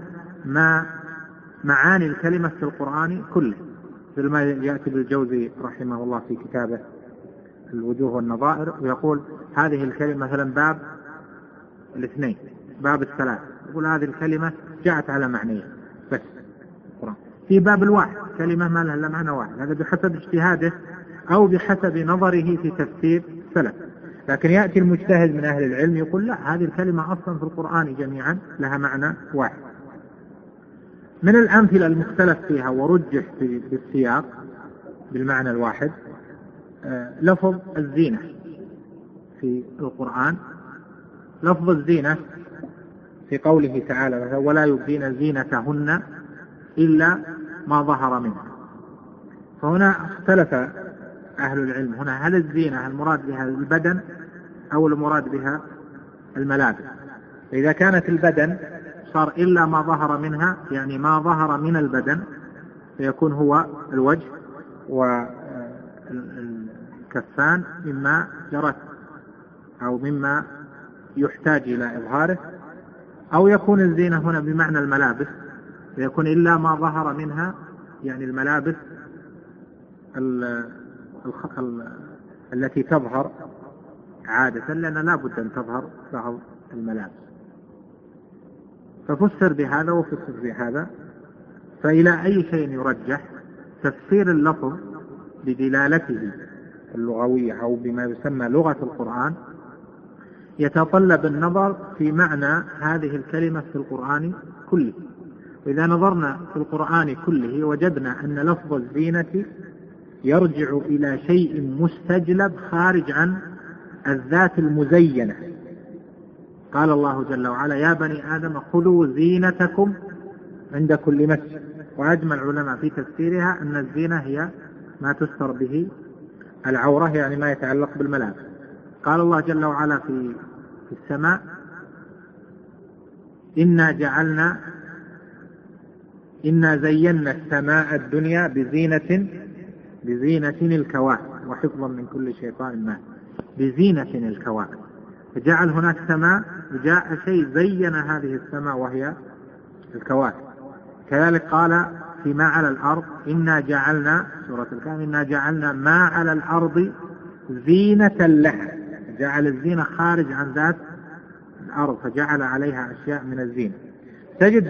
معاني الكلمة في القرآن كله، مثل ما يأتي بالجوزي رحمه الله في كتابه الوجوه والنظائر، ويقول هذه الكلمة مثلا باب 2 باب 3، يقول هذه الكلمة جاءت على معنيين بس. في باب 1 كلمة ما لها إلا معنى واحد، هذا بحسب اجتهاده أو بحسب نظره في تفسير السلف. لكن يأتي المجتهد من أهل العلم يقول لا، هذه الكلمة أصلا في القرآن جميعا لها معنى واحد. من الأمثلة المختلف فيها ورجح في السياق بالمعنى الواحد لفظ الزينة في القرآن. لفظ الزينة في قوله تعالى ولا يبدين زينتهن إلا ما ظهر منها. فهنا اختلف أهل العلم هنا، هل الزينة المراد بها البدن أو المراد بها الملابس؟ فإذا كانت البدن صار إلا ما ظهر منها، يعني ما ظهر من البدن، فيكون هو الوجه والكفان مما جرت أو مما يحتاج إلى إظهاره، أو يكون الزينة هنا بمعنى الملابس، فيكون إلا ما ظهر منها، يعني الملابس التي تظهر عادة، لأن لا بد أن تظهر بعض الملابس. ففسر بهذا وفسر بهذا. فإلى أي شيء يرجح؟ تفسير اللفظ بدلالته اللغوية أو بما يسمى لغة القرآن يتطلب النظر في معنى هذه الكلمة في القرآن كله. وإذا نظرنا في القرآن كله وجدنا أن لفظ الزينة يرجع إلى شيء مستجلب خارج عن الذات المزينة. قال الله جل وعلا يا بني آدم خذوا زينتكم عند كل مسجد. وأجمع العلماء في تفسيرها أن الزينة هي ما تستر به العورة، يعني ما يتعلق بالملابس. قال الله جل وعلا في السماء إنا زينا السماء الدنيا بزينة الكواكب وحفظا من كل شيطان ماهر. بزينة الكواكب، فجعل هناك سماء وجاء شيء زين هذه السماء وهي الكواكب. كذلك قال فيما على الأرض إنا جعلنا، سورة الكهف، إنا جعلنا ما على الأرض زينة لها، جعل الزينة خارج عن ذات الأرض فجعل عليها أشياء من الزينة. فتجد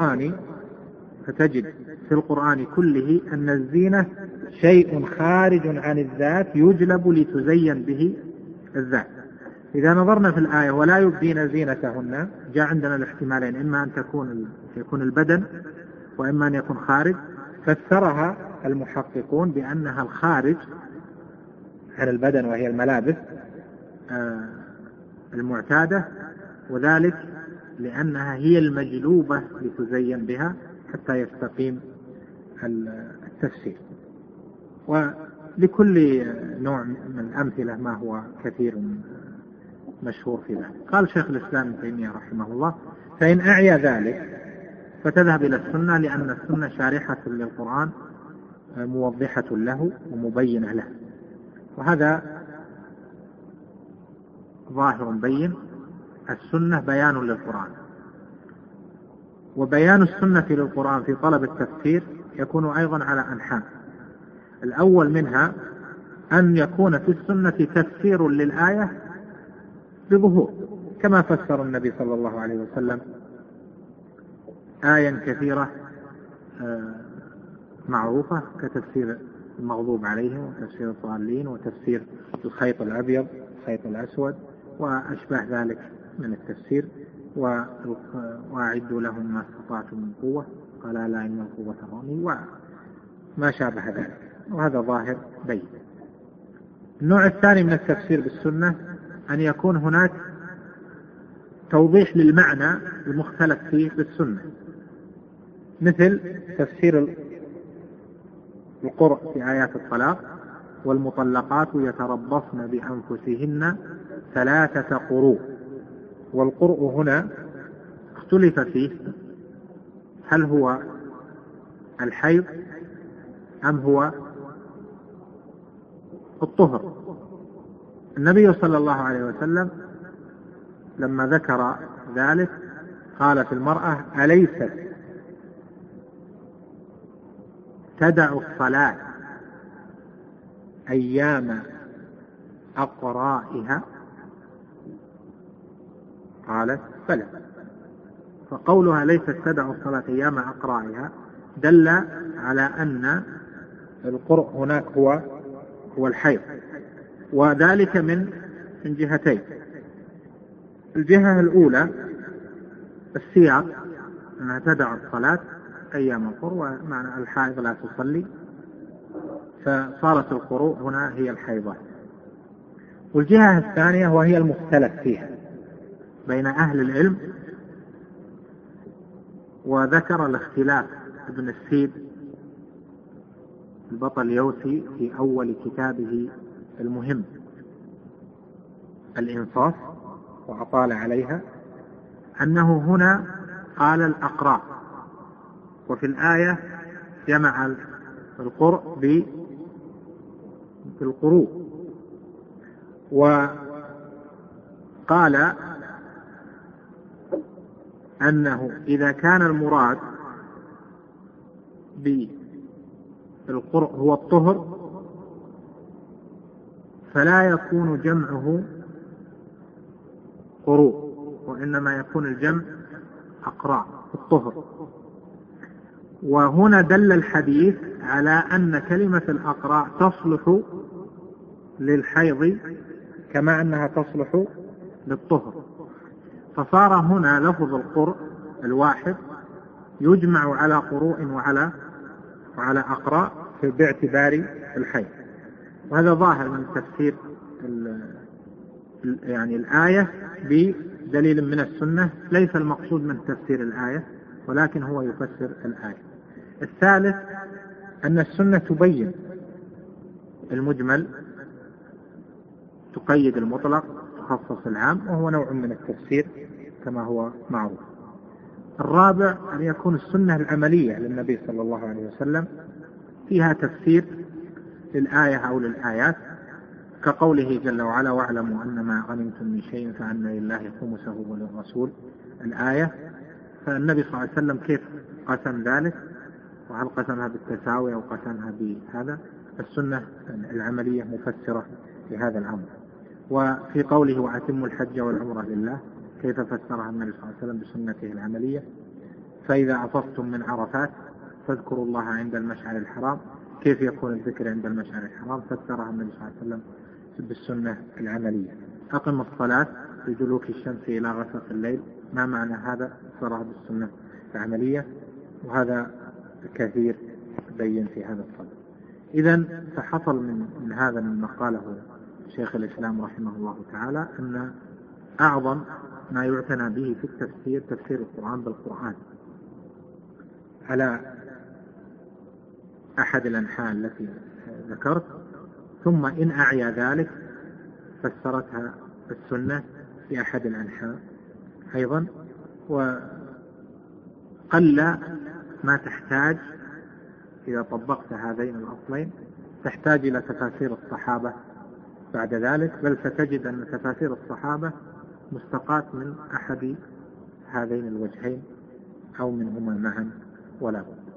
في القرآن كله أن الزينة شيء خارج عن الذات يجلب لتزين به الذات. إذا نظرنا في الآية ولا يبدين زينتهن، جاء عندنا الاحتمالين، إما أن يكون البدن وإما أن يكون خارج. فسرها المحققون بأنها الخارج عن البدن وهي الملابس المعتادة، وذلك لأنها هي المجلوبة لتزين بها حتى يستقيم التفسير. ولكل نوع من الأمثلة ما هو كثير مشهور في ذلك. قال شيخ الإسلام ابن تيمية رحمه الله: فإن أعيا ذلك فتذهب إلى السنة، لأن السنة شارحة للقرآن موضحة له ومبينة له، وهذا ظاهر بين. السنة بيان للقرآن، وبيان السنة للقرآن في طلب التفسير يكون أيضا على أنحاء. الأول منها أن يكون في السنة تفسير للآية بظهور، كما فسر النبي صلى الله عليه وسلم آية كثيرة معروفة كتفسير المغضوب عليهم وتفسير الضالين وتفسير الخيط الأبيض الخيط الأسود وأشباه ذلك من التفسير. وأعدوا لهم ما استطعتم من قوة، قال لا إن القوة الرمي، وما شابه ذلك، وهذا ظاهر بين. النوع الثاني من التفسير بالسنة أن يكون هناك توضيح للمعنى المختلف فيه بالسنة، مثل تفسير القرء في آيات الطلاق: والمطلقات يتربصن بأنفسهن 3 قروء. والقرء هنا اختلف فيه، هل هو الحيض أم هو الطهر؟ النبي صلى الله عليه وسلم لما ذكر ذلك قال في المرأة: أليست تدع الصلاة أيام أقرائها؟ قالت: بلى. فقولها ليست تدع الصلاة أيام أقرائها دل على أن القرء هناك هو الحيض، وذلك من جهتين. الجهة الأولى السياق أنها تدع الصلاة أيام القرء، ومعنى الحائض لا تصلي، فصارت القروء هنا هي الحيضة. والجهة الثانية وهي المختلف فيها بين أهل العلم، وذكر الاختلاف ابن السيب البطل يوسي في أول كتابه المهم الإنصاف، وأطال عليها، أنه هنا قال الأقراء، وفي الآية جمع القرء بالقروء. وقال أنه إذا كان المراد بالقرء هو الطهر فلا يكون جمعه قروء، وإنما يكون الجمع أقراء الطهر. وهنا دل الحديث على أن كلمة الأقراء تصلح للحيض كما أنها تصلح للطهر، فصار هنا لفظ القرء الواحد يجمع على قروء وعلى أقراء باعتبار الحيض. وهذا ظاهر من تفسير يعني الآية بدليل من السنة، ليس المقصود من تفسير الآية ولكن هو يفسر الآية. الثالث أن السنة تبين المجمل، تقيد المطلق، تخصص العام، وهو نوع من التفسير كما هو معروف. الرابع أن يكون السنة العملية للنبي صلى الله عليه وسلم فيها تفسير للآية أو للآيات كقوله جل وعلا واعلموا أن ما غنمتم من شيء فأن لله خمسه وللرسول الآية. فالنبي صلى الله عليه وسلم كيف قسم ذلك؟ وهل قسمها بالتساوي أو قسمها بهذا؟ السنة العملية مفسرة لهذا الأمر. وفي قوله وأتموا الحج والعمرة لله كيف فسرها النبي صلى الله عليه وسلم بسنته العملية؟ فإذا أفضتم من عرفات فاذكروا الله عند المشعر الحرام. كيف يكون الذكر عند المشعر الحرام؟ فسرها النبي صلى الله عليه وسلم بالسنة العملية. أقم الصلاة لدلوك الشمس إلى غسق الليل، ما معنى هذا؟ فسرها بالسنة العملية، وهذا كثير بين في هذا الصدر. إذن فحصل من هذا مما قاله شيخ الإسلام رحمه الله تعالى أن أعظم ما يعتنى به في التفسير تفسير القرآن بالقرآن على أحد الأنحاء التي ذكرت، ثم إن أعيا ذلك فسرتها السنة في أحد الأنحاء أيضا. وقل ما تحتاج إذا طبقت هذين الأصلين تحتاج إلى تفاسير الصحابة بعد ذلك، بل ستجد أن تفاسير الصحابة مستقاة من أحد هذين الوجهين أو منهما معا ولا بد.